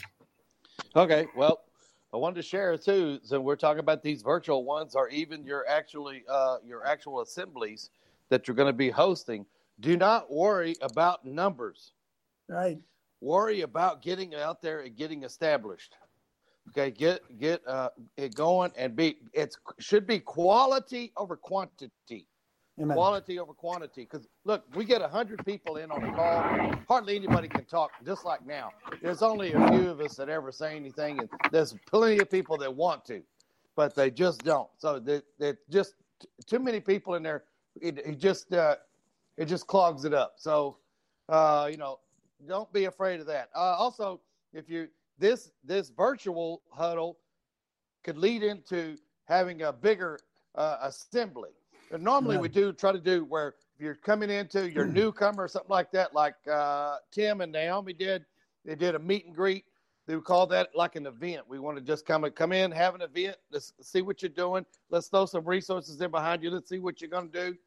Okay, well, I wanted to share too. So we're talking about these virtual ones, or even your actually uh, your actual assemblies that you're going to be hosting. Do not worry about numbers. Right. Worry about getting out there and getting established. Okay, get get uh, it going and be. It should be quality over quantity. Amen. Quality over quantity. Because look, we get a hundred people in on a call. Hardly anybody can talk. Just like now, there's only a few of us that ever say anything, and there's plenty of people that want to, but they just don't. So that that just t- too many people in there. It, it just uh, it just clogs it up. So uh, you know, don't be afraid of that. Uh, also, if you this this virtual huddle could lead into having a bigger uh, assembly. And normally Yeah. we do try to do where if you're coming into your newcomer or something like that, like uh, Tim and Naomi did, they did a meet and greet. They would call that like an event. We want to just come come in, have an event. Let's see what you're doing. Let's throw some resources in behind you. Let's see what you're going to do,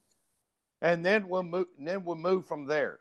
and then we'll move. And then we'll move from there.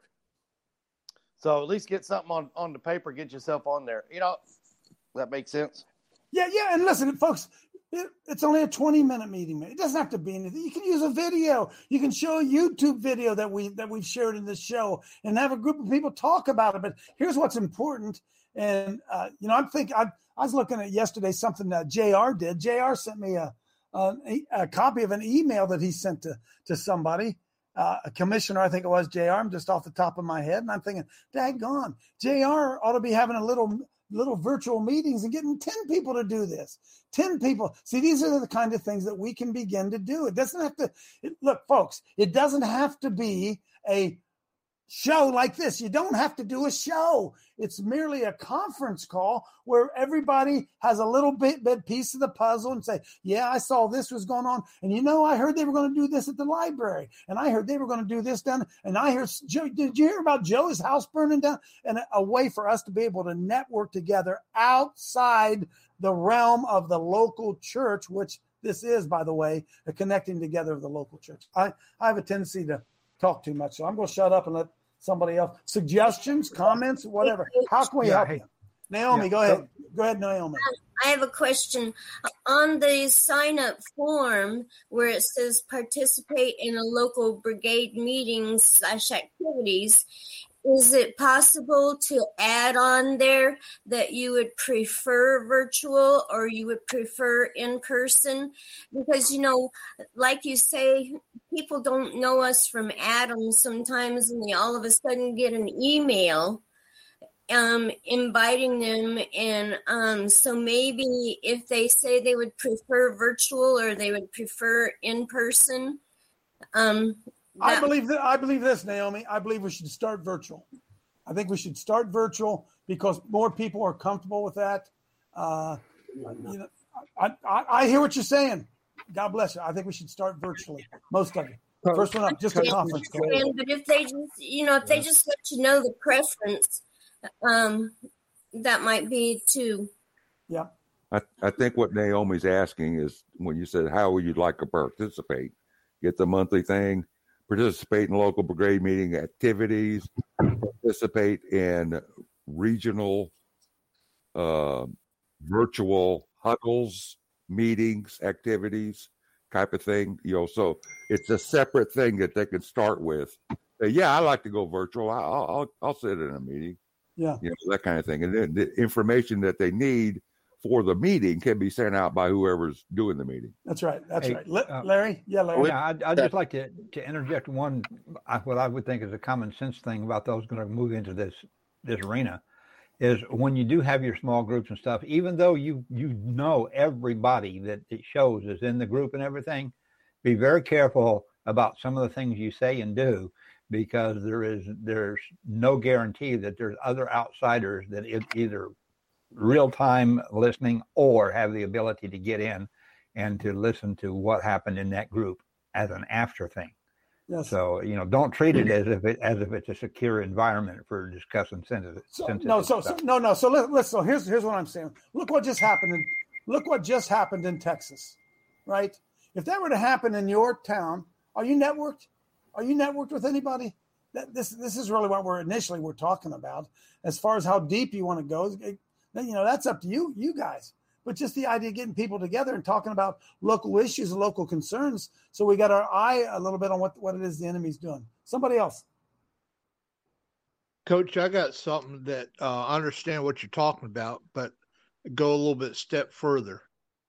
So at least get something on, on the paper. Get yourself on there. You know, that makes sense. Yeah, yeah. And listen, folks, it, it's only a twenty minute meeting. It doesn't have to be anything. You can use a video. You can show a YouTube video that we that we've shared in this show and have a group of people talk about it. But here's what's important. And uh, you know, I'm thinking. I, I was looking at yesterday something that J R did. J R sent me a a, a copy of an email that he sent to to somebody. Uh, a commissioner, I think it was J R. I'm just off the top of my head, and I'm thinking, daggone, J R ought to be having a little little virtual meetings and getting ten people to do this. ten people. See, these are the kind of things that we can begin to do. It doesn't have to, it, look, folks, it doesn't have to be a show like this. You don't have to do a show. It's merely a conference call where everybody has a little bit, bit piece of the puzzle and say, yeah, I saw this was going on. And you know, I heard they were going to do this at the library. And I heard they were going to do this down. And I heard, Joe, did you hear about Joe's house burning down? And a, a way for us to be able to network together outside the realm of the local church, which this is, by the way, a connecting together of the local church. I, I have a tendency to talk too much, so I'm going to shut up and let somebody else. Suggestions, comments, whatever. How can we Yeah, help hey. you? Naomi, Yeah. go ahead. Go ahead, Naomi. I have a question. On the sign-up form where it says participate in a local brigade meeting slash activities, is it possible to add on there that you would prefer virtual or you would prefer in person? Because, you know, like you say, people don't know us from Adam sometimes, and they all of a sudden get an email um, inviting them. And um, so maybe if they say they would prefer virtual or they would prefer in person, um, I that- believe that I believe this, Naomi. I believe we should start virtual. I think we should start virtual because more people are comfortable with that. Uh, you know, I, I, I hear what you're saying. God bless you. I think we should start virtually. Most of you. First one up, just a conference call. And, but if they just, you know, if they just let you know the preference, um, that might be too. Yeah. I, I think what Naomi's asking is when you said, how would you like to participate? Get the monthly thing, participate in local brigade meeting activities, participate in regional uh, virtual huddles, meetings, activities, type of thing. You know, so it's a separate thing that they can start with. Say, yeah, I like to go virtual. I'll, I'll, I'll sit in a meeting. Yeah. You know, that kind of thing. And then the information that they need for the meeting can be sent out by whoever's doing the meeting. That's right. That's Hey, right. Le- uh, Larry? Yeah, Larry. Yeah, I'd, I'd just like to, to interject one, uh, what I would think is a common sense thing about those going to move into this this arena is when you do have your small groups and stuff, even though you you know everybody that it shows is in the group and everything, be very careful about some of the things you say and do, because there is there's no guarantee that there's other outsiders that it either real-time listening or have the ability to get in and to listen to what happened in that group as an after thing. Yes. So, you know, don't treat it as if it as if it's a secure environment for discussing sensitive. So, sensitive no, so, stuff. so no, no. So let, let's. So here's here's what I'm saying. Look what just happened in. Look what just happened in Texas, right? If that were to happen in your town, are you networked? Are you networked with anybody? That, this this is really what we're initially we're talking about. As far as how deep you want to go, it, you know, that's up to you, you guys. But just the idea of getting people together and talking about local issues and local concerns, so we got our eye a little bit on what, what it is the enemy's doing. Somebody else. Coach, I got something that uh, I understand what you're talking about, but go a little bit step further.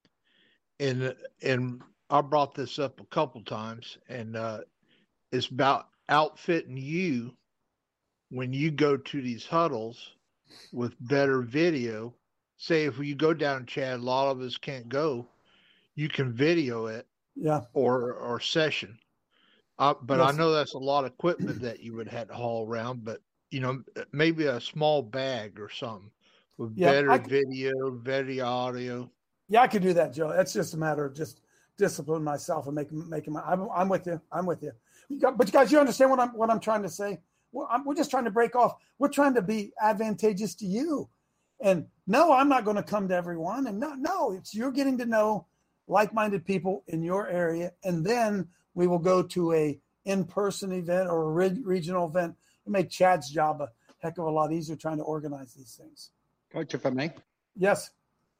And and I brought this up a couple times, and uh, it's about outfitting you when you go to these huddles with better video. Say if you go down, Chad, a lot of us can't go. You can video it, yeah, or or session. Uh, but yes. I know that's a lot of equipment that you would have to haul around. But you know, maybe a small bag or something with yeah, better I, video, better audio. Yeah, I could do that, Joe. It's just a matter of just disciplining myself and making making my. I'm, I'm with you. I'm with you. But you guys, you understand what I'm what I'm trying to say? Well, I'm, we're just trying to break off. We're trying to be advantageous to you. And no, I'm not going to come to everyone. And no, no, it's you're getting to know like-minded people in your area, and then we will go to a in-person event or a re- regional event. It'll make Chad's job a heck of a lot easier trying to organize these things. Coach, if I may. Yes.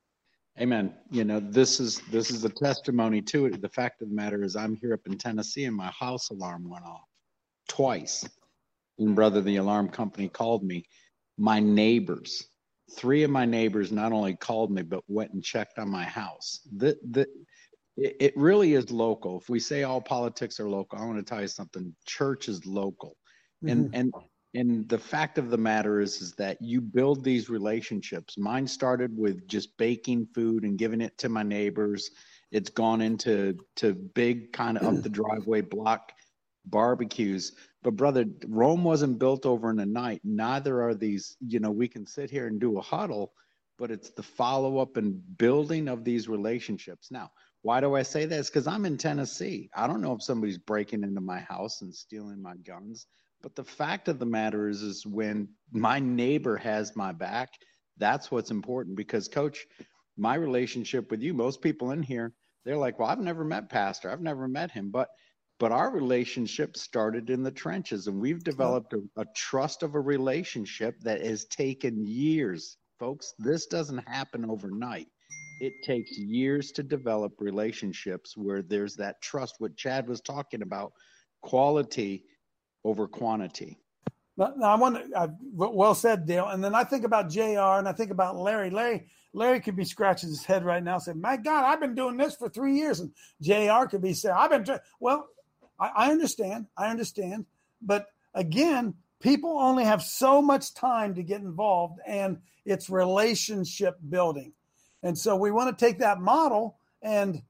Amen. You know, this is this is a testimony to it. The fact of the matter is, I'm here up in Tennessee, and my house alarm went off twice. And brother, the alarm company called me. My neighbors. Three of my neighbors not only called me, but went and checked on my house. The, the, it really is local. If we say all politics are local, I want to tell you something. Church is local. Mm-hmm. And and and the fact of the matter is, is that you build these relationships. Mine started with just baking food and giving it to my neighbors. It's gone into to big kind of up the driveway block barbecues. But brother, Rome wasn't built over in a night. Neither are these, you know, we can sit here and do a huddle, but it's the follow-up and building of these relationships. Now, why do I say this? Because I'm in Tennessee. I don't know if somebody's breaking into my house and stealing my guns. But the fact of the matter is, is when my neighbor has my back, that's what's important. Because, Coach, my relationship with you, most people in here, they're like, well, I've never met Pastor. I've never met him. But But our relationship started in the trenches, and we've developed a, a trust of a relationship that has taken years. Folks, this doesn't happen overnight. It takes years to develop relationships where there's that trust, what Chad was talking about, quality over quantity. Now, I want to, uh, well said, Dale. And then I think about J R and I think about Larry. Larry, Larry could be scratching his head right now saying, my God, I've been doing this for three years. And J R could be saying, I've been, tra-. well, I understand. I understand. But again, people only have so much time to get involved, and it's relationship building. And so we want to take that model and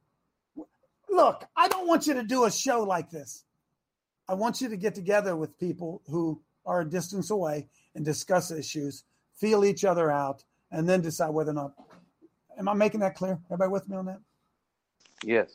look, I don't want you to do a show like this. I want you to get together with people who are a distance away and discuss issues, feel each other out, and then decide whether or not. Am I making that clear? Everybody with me on that? Yes.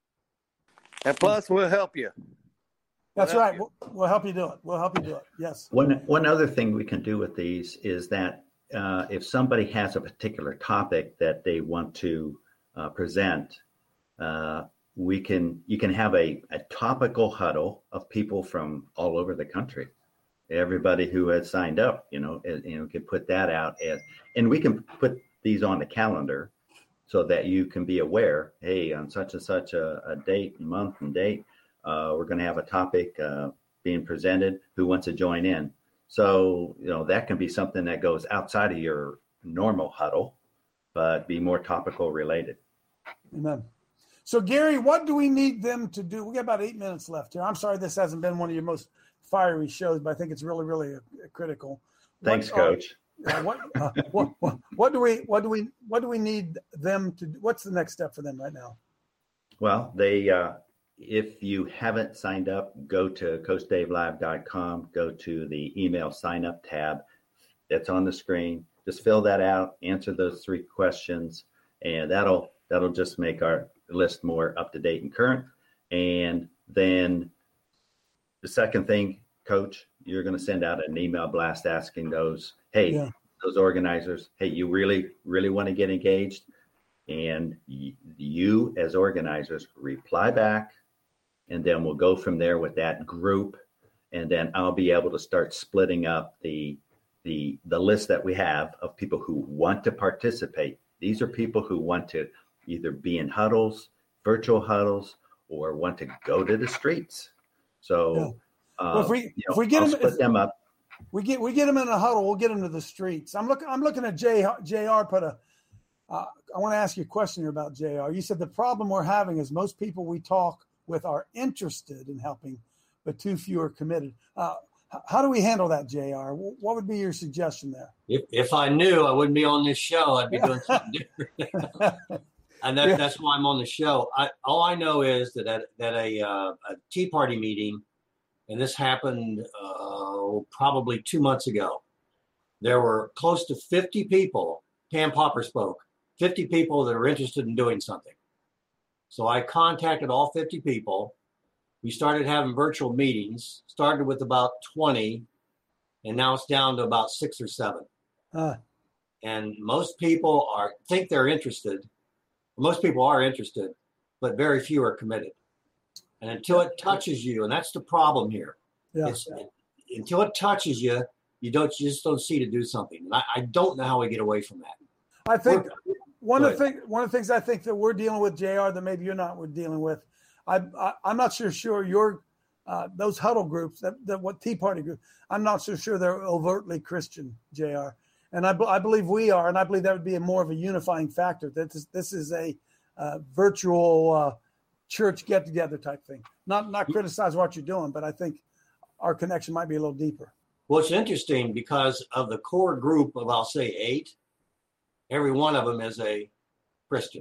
And plus, we'll help you. That's we'll right. You. We'll, we'll help you do it. We'll help you do it. Yes. One one other thing we can do with these is that uh, if somebody has a particular topic that they want to uh, present, uh, we can you can have a, a topical huddle of people from all over the country. Everybody who has signed up, you know, you know, can put that out as, and we can put these on the calendar so that you can be aware. Hey, on such and such a, a date, month, and date, uh, we're going to have a topic uh, being presented. Who wants to join in? So, you know, that can be something that goes outside of your normal huddle, but be more topical related. Amen. So, Gary, what do we need them to do? We got about eight minutes left here. I'm sorry this hasn't been one of your most fiery shows, but I think it's really, really uh, critical. Thanks, what, Coach. Uh, what, uh, what, what, what do we, what do we, what do we need them to do? What's the next step for them right now? Well, they, uh, if you haven't signed up, go to coach dave live dot com, go to the email sign up tab that's on the screen. Just fill that out, answer those three questions, and that'll, that'll just make our list more up to date and current. And then the second thing, Coach, you're going to send out an email blast asking those, hey, yeah. those organizers, hey, you really, really want to get engaged? And y- you as organizers reply back, and then we'll go from there with that group. And then I'll be able to start splitting up the, the, the list that we have of people who want to participate. These are people who want to either be in huddles, virtual huddles, or want to go to the streets. So yeah. uh, well, if we, you know, if we get I'll them, split if, them up. We get we get them in a huddle. We'll get them to the streets. I'm looking. I'm looking at J, JR. Put a. Uh, I want to ask you a question here about J R. You said the problem we're having is most people we talk with are interested in helping, but too few are committed. Uh, how do we handle that, J R? What would be your suggestion there? If if I knew, I wouldn't be on this show. I'd be doing something different. And that, yeah. that's why I'm on the show. I, all I know is that at, that a, uh, a Tea Party meeting, and this happened uh, probably two months ago, there were close to fifty people. Pam Popper spoke, fifty people that are interested in doing something. So I contacted all fifty people. We started having virtual meetings, started with about twenty, and now it's down to about six or seven. Uh. And most people are think they're interested. Most people are interested, but very few are committed. And until it touches you, and that's the problem here. Yeah. It's, until it touches you, you don't you just don't see to do something. And I, I don't know how we get away from that. I think we're, one of the things one of the things I think that we're dealing with, J R, that maybe you're not we're dealing with. I, I I'm not sure sure your uh, those huddle groups that, that what Tea Party group. I'm not so sure they're overtly Christian, J R. And I, I believe we are, and I believe that would be a more of a unifying factor. That this, this is a uh, virtual uh, church get-together type thing. Not not criticize what you're doing, but I think our connection might be a little deeper. Well, it's interesting because of the core group of, I'll say, eight, every one of them is a Christian.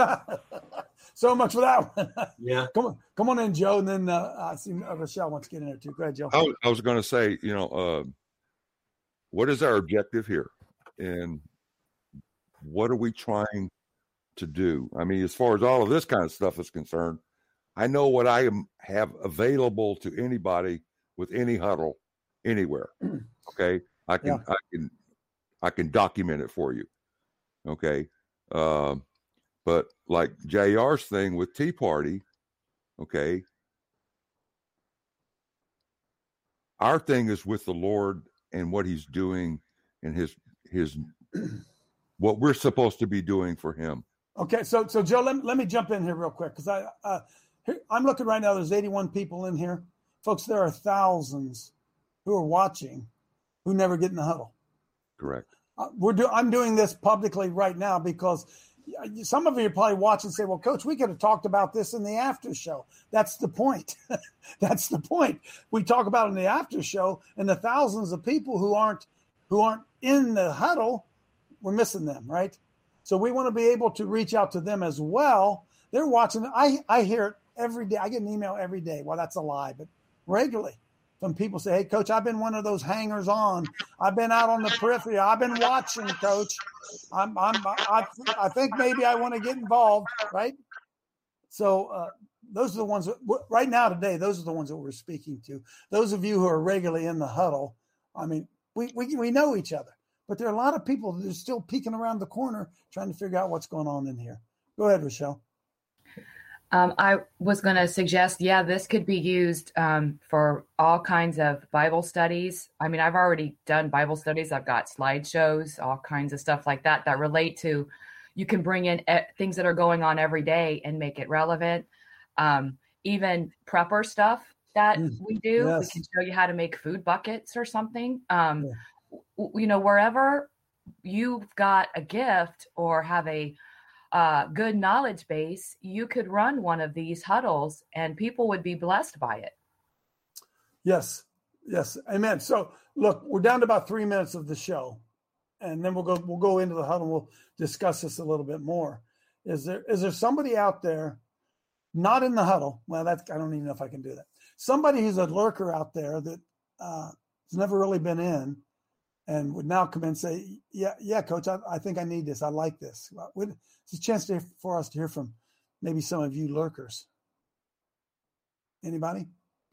So much for that one. Yeah. Come on, come on in, Joe, and then uh, I see Rochelle wants to get in there too. Go ahead, Joe. I was, I was going to say, you know, uh, what is our objective here, and what are we trying to do? I mean, as far as all of this kind of stuff is concerned, I know what I am, have available to anybody with any huddle anywhere. Okay, I can, yeah. I can, I can document it for you. Okay, um, but like J R's thing with Tea Party, okay, our thing is with the Lord and what He's doing and his his what we're supposed to be doing for Him. Okay, so so Joe, let, let me jump in here real quick because I uh, here, I'm looking right now. There's eighty-one people in here, folks. There are thousands who are watching who never get in the huddle. Correct. Uh, we're do, I'm doing this publicly right now because some of you are probably watching and say, well, Coach, we could have talked about this in the after show. That's the point. That's the point. We talk about it in the after show, and the thousands of people who aren't who aren't in the huddle, we're missing them, right? So we want to be able to reach out to them as well. They're watching. I, I hear it every day. I get an email every day. Well, that's a lie, but regularly. Some people say, hey, Coach, I've been one of those hangers on. I've been out on the periphery. I've been watching, Coach. I'm, I'm, I, I think maybe I want to get involved, right? So uh, those are the ones that, right now today, those are the ones that we're speaking to. Those of you who are regularly in the huddle, I mean, we, we, we know each other. but there are a lot of people that are still peeking around the corner trying to figure out what's going on in here. Go ahead, Rochelle. Um, I was going to suggest, yeah, this could be used um, for all kinds of Bible studies. I mean, I've already done Bible studies. I've got slideshows, all kinds of stuff like that that relate to, you can bring in e- things that are going on every day and make it relevant. Um, even prepper stuff that Mm, we do, we yes. can show you how to make food buckets or something. Um, Yeah. w- you know, wherever you've got a gift or have a uh, good knowledge base, you could run one of these huddles and people would be blessed by it. Yes. Yes. Amen. So look, we're down to about three minutes of the show, and then we'll go, we'll go into the huddle and we'll discuss this a little bit more. Is there, is there somebody out there not in the huddle? Well, that's, I don't even know if I can do that. Somebody who's a lurker out there that uh, has never really been in and would now come in and say, yeah, yeah, coach, I, I think I need this. I like this. Well, it's a chance to, for us to hear from maybe some of you lurkers. Anybody?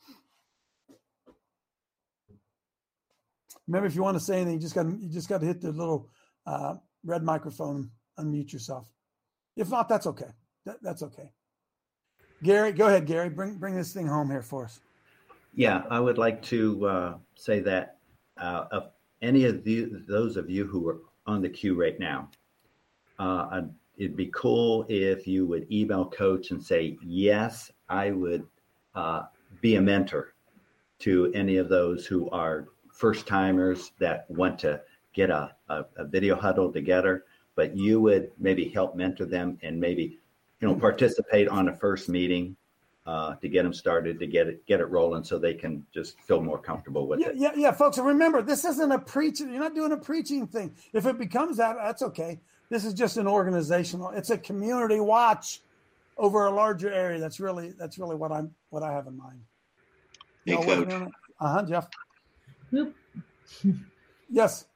Remember, if you want to say anything, you just got you just got to hit the little uh, red microphone, unmute yourself. If not, that's okay. That, that's okay. Gary, go ahead, Gary. Bring bring this thing home here for us. Yeah, I would like to uh, say that uh, of any of the, those of you who are on the queue right now, uh, it'd be cool if you would email Coach and say, yes, I would uh, be a mentor to any of those who are first timers that want to get a, a, a video huddle together, but you would maybe help mentor them and maybe, you know, participate on a first meeting uh, to get them started, to get it, get it rolling so they can just feel more comfortable with Yeah, it. yeah, yeah, folks. And remember, this isn't a preaching. You're not doing a preaching thing. If it becomes that, that's okay. This is just an organizational. It's a community watch over a larger area. That's really that's really what I'm what I have in mind. Hey, Coach. Uh huh, Jeff. Yes.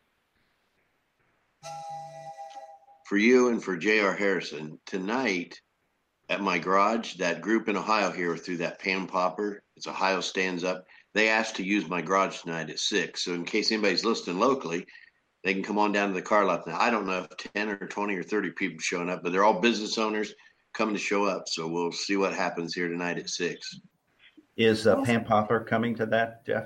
For you and for J R Harrison, tonight at my garage, that group in Ohio here through that Pan Popper, it's Ohio Stands Up, they asked to use my garage tonight at six. So in case anybody's listening locally, they can come on down to the car lot. Now, I don't know if ten or twenty or thirty people showing up, but they're all business owners coming to show up. So we'll see what happens here tonight at six. Is uh, Pam Popper coming to that, Jeff?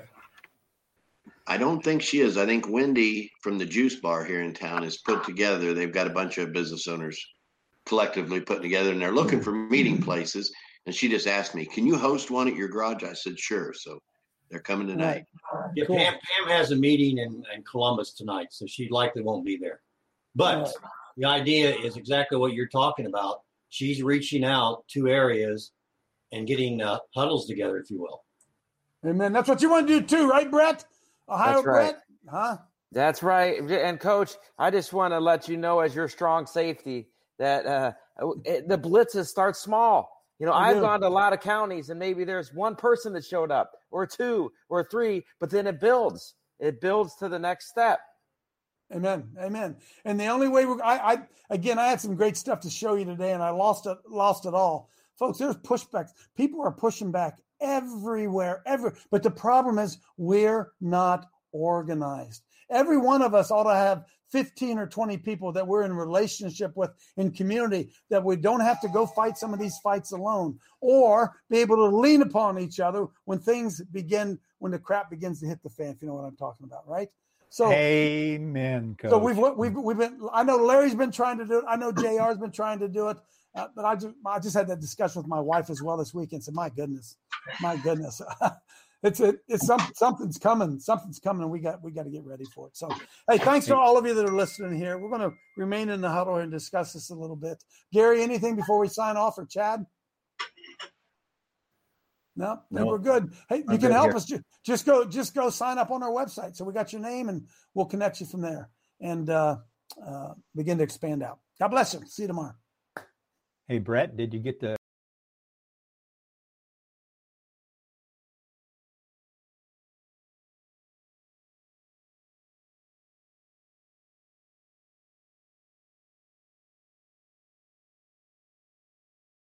I don't think she is. I think Wendy from the juice bar here in town is put together. They've got a bunch of business owners collectively put together, and they're looking for meeting places. And she just asked me, can you host one at your garage? I said, sure. So they're coming tonight. Yeah, Cool. Pam, Pam has a meeting in, in Columbus tonight, so she likely won't be there. But Right. the idea is exactly what you're talking about. She's reaching out to areas and getting uh, huddles together, if you will. Amen. That's what you want to do too, right, Brett? Ohio, That's right. Brett? Huh? That's right. And coach, I just want to let you know as your strong safety that uh, it, the blitzes start small. You know, They I've do. gone to a lot of counties and maybe there's one person that showed up or two or three, but then it builds. It builds to the next step. Amen. Amen. And the only way we're, I, I, again, I had some great stuff to show you today and I lost it, lost it all. Folks, there's pushbacks. People are pushing back everywhere, ever. But the problem is we're not organized. Every one of us ought to have fifteen or twenty people that we're in relationship with in community, that we don't have to go fight some of these fights alone, or be able to lean upon each other when things begin, when the crap begins to hit the fan, if you know what I'm talking about, right? So, Amen, Coach. so we've we've we've been. I know Larry's been trying to do it. I know J R's been trying to do it. Uh, but I just I just had that discussion with my wife as well this weekend. So my goodness, my goodness, it's a, it's some, something's coming. Something's coming, and we got we got to get ready for it. So hey, thanks for all of you that are listening here. We're going to remain in the huddle and discuss this a little bit. Gary, anything before we sign off, or Chad? No, then No. we're good. Hey, you I'm can good help here. us. Ju- Just go, just go sign up on our website. So we got your name, and we'll connect you from there, and uh, uh, begin to expand out. God bless you. See you tomorrow. Hey, Brett, did you get the